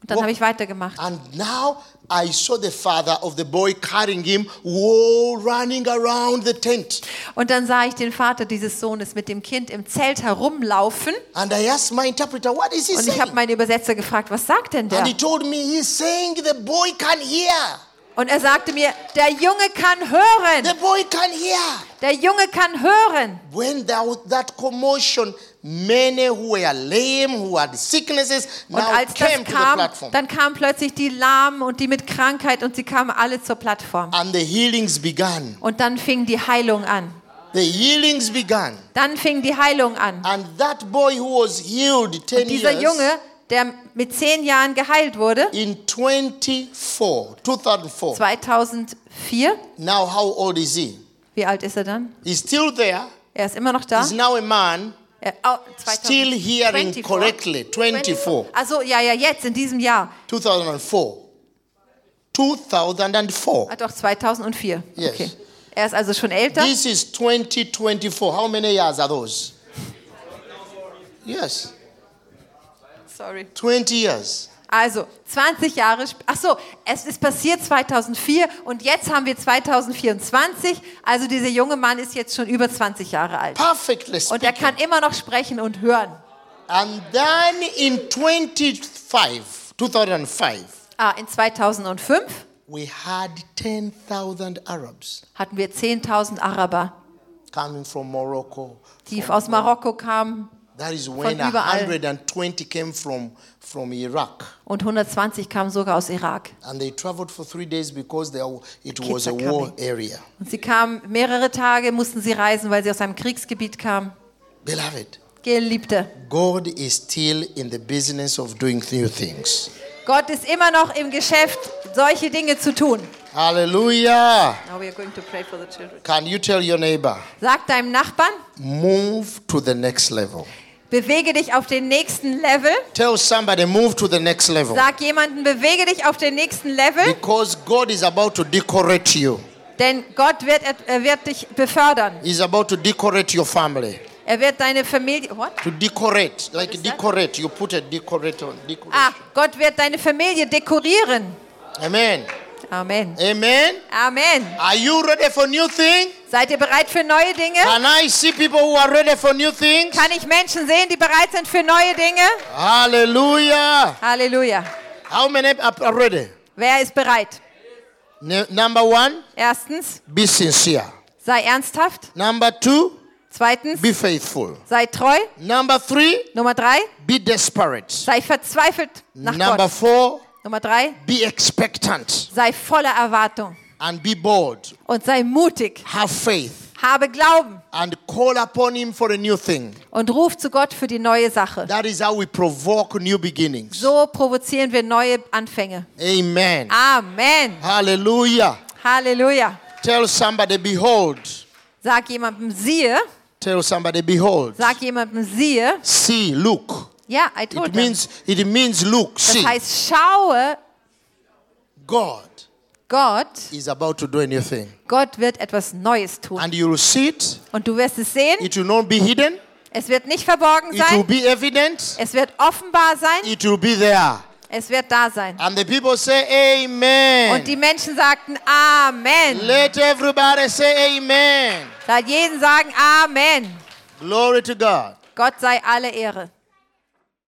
Speaker 2: Dann habe ich weitergemacht.
Speaker 1: And now I saw the father of the boy carrying him, whoa, running around the tent.
Speaker 2: Und dann sah ich den Vater dieses Sohnes mit dem Kind im Zelt herumlaufen.
Speaker 1: And I asked my interpreter, what is he
Speaker 2: Und ich habe
Speaker 1: saying?
Speaker 2: meinen Übersetzer gefragt, was sagt denn der?
Speaker 1: And he told me, he's saying the boy can hear.
Speaker 2: Und er sagte mir, der Junge kann hören.
Speaker 1: The boy can hear.
Speaker 2: Der Junge kann hören.
Speaker 1: When there was that commotion, many who were lame, who had sicknesses,
Speaker 2: Und
Speaker 1: now
Speaker 2: als das
Speaker 1: came to the
Speaker 2: kam,
Speaker 1: platform.
Speaker 2: dann kamen plötzlich die Lahmen und die mit Krankheit und sie kamen alle zur Plattform.
Speaker 1: And the healings began.
Speaker 2: Und dann fing die Heilung an.
Speaker 1: The healings began.
Speaker 2: Dann fing die Heilung an.
Speaker 1: And that boy who was healed ten
Speaker 2: Dieser
Speaker 1: years,
Speaker 2: Junge, der mit zehn Jahren geheilt wurde,
Speaker 1: in twenty-four, two thousand four,
Speaker 2: zweitausendvier,
Speaker 1: now how old is he?
Speaker 2: wie alt ist er dann?
Speaker 1: He's still there.
Speaker 2: Er ist immer noch da.
Speaker 1: He's now a man,
Speaker 2: Er, oh,
Speaker 1: still hearing
Speaker 2: zweitausendzweiundvierzig.
Speaker 1: correctly. twenty-four,
Speaker 2: Also ja, ja, jetzt in diesem Jahr.
Speaker 1: two thousand four. two thousand four.
Speaker 2: Ah, doch, zweitausendvier.
Speaker 1: Yes.
Speaker 2: Okay. Er ist also schon älter.
Speaker 1: This is twenty twenty-four. How many years are those? Yes,
Speaker 2: Sorry.
Speaker 1: twenty years.
Speaker 2: Also zwanzig Jahre. sp- Ach so, es ist passiert zweitausendvier und jetzt haben wir zweitausendvierundzwanzig. Also dieser junge Mann ist jetzt schon über zwanzig Jahre alt.
Speaker 1: Perfectly
Speaker 2: Und er
Speaker 1: speaking.
Speaker 2: kann immer noch sprechen und hören.
Speaker 1: And then in twenty-five, two thousand five,
Speaker 2: Ah, in zweitausendfünf
Speaker 1: we had ten thousand Arabs
Speaker 2: hatten wir zehntausend Araber,
Speaker 1: coming from Morocco.
Speaker 2: die aus Marokko kamen
Speaker 1: That is when
Speaker 2: Von überall.
Speaker 1: one hundred twenty came from, from Iraq.
Speaker 2: und hundertzwanzig kamen sogar aus Irak.
Speaker 1: And they traveled for three days because they, are- it
Speaker 2: Kids
Speaker 1: was a
Speaker 2: are
Speaker 1: war
Speaker 2: coming.
Speaker 1: area.
Speaker 2: Und sie kamen mehrere Tage, mussten sie reisen, weil sie aus einem Kriegsgebiet kamen.
Speaker 1: Beloved,
Speaker 2: Geliebte,
Speaker 1: God is still in the business of doing new things.
Speaker 2: Gott ist immer noch im Geschäft, solche Dinge zu tun.
Speaker 1: Hallelujah.
Speaker 2: Now we are going to pray for the children.
Speaker 1: Can you tell your neighbor,
Speaker 2: Sag deinem Nachbarn,
Speaker 1: move to the next level?
Speaker 2: bewege dich auf den nächsten Level.
Speaker 1: Tell somebody, move to the next level.
Speaker 2: Sag jemanden, bewege dich auf den nächsten Level,
Speaker 1: Because God is about to decorate you.
Speaker 2: denn Gott wird, er wird dich befördern.
Speaker 1: He's about to decorate your family.
Speaker 2: Er wird deine Familie, what?
Speaker 1: To decorate, like
Speaker 2: is that?
Speaker 1: decorate. You put a decorate on. Decoration.
Speaker 2: Ah, Gott wird deine Familie dekorieren.
Speaker 1: Amen.
Speaker 2: Amen.
Speaker 1: Amen.
Speaker 2: Amen.
Speaker 1: Are you ready for new things?
Speaker 2: Seid ihr bereit für neue Dinge?
Speaker 1: Can I see people who are ready for new things?
Speaker 2: Kann ich Menschen sehen, die bereit sind für neue Dinge?
Speaker 1: Hallelujah.
Speaker 2: Halleluja.
Speaker 1: How many are ready?
Speaker 2: Wer ist bereit?
Speaker 1: N- number one,
Speaker 2: Erstens,
Speaker 1: be sincere.
Speaker 2: sei ernsthaft.
Speaker 1: Number two,
Speaker 2: Zweitens,
Speaker 1: be faithful.
Speaker 2: sei treu.
Speaker 1: Number three,
Speaker 2: Nummer drei,
Speaker 1: be desperate.
Speaker 2: sei verzweifelt nach
Speaker 1: Number
Speaker 2: Gott.
Speaker 1: four,
Speaker 2: Nummer drei,
Speaker 1: be expectant
Speaker 2: sei voller Erwartung
Speaker 1: and be bold.
Speaker 2: und sei mutig.
Speaker 1: Have faith
Speaker 2: Habe Glauben
Speaker 1: and call upon Him for a new thing.
Speaker 2: und ruf zu Gott für die neue Sache.
Speaker 1: That is how we provoke new beginnings.
Speaker 2: So provozieren wir neue Anfänge.
Speaker 1: Amen.
Speaker 2: Amen.
Speaker 1: Hallelujah.
Speaker 2: Halleluja.
Speaker 1: Tell somebody, behold.
Speaker 2: Sag jemandem, siehe.
Speaker 1: Tell somebody, behold.
Speaker 2: Sag jemandem, siehe.
Speaker 1: See, look.
Speaker 2: Ja, I told
Speaker 1: It
Speaker 2: them.
Speaker 1: means, it means look,
Speaker 2: Das
Speaker 1: see.
Speaker 2: heißt, schaue,
Speaker 1: God
Speaker 2: Gott,
Speaker 1: is about to do a new thing.
Speaker 2: Gott wird etwas Neues tun.
Speaker 1: And you will see it.
Speaker 2: Und du wirst es sehen.
Speaker 1: It will not be hidden.
Speaker 2: Es wird nicht verborgen
Speaker 1: It will
Speaker 2: sein.
Speaker 1: be evident.
Speaker 2: Es wird offenbar sein.
Speaker 1: It will be there.
Speaker 2: Es wird da sein.
Speaker 1: And the people say, Amen.
Speaker 2: Und die Menschen sagten Amen.
Speaker 1: Let everybody say Amen.
Speaker 2: Lass jeden sagen Amen.
Speaker 1: Glory to God.
Speaker 2: Gott sei alle Ehre.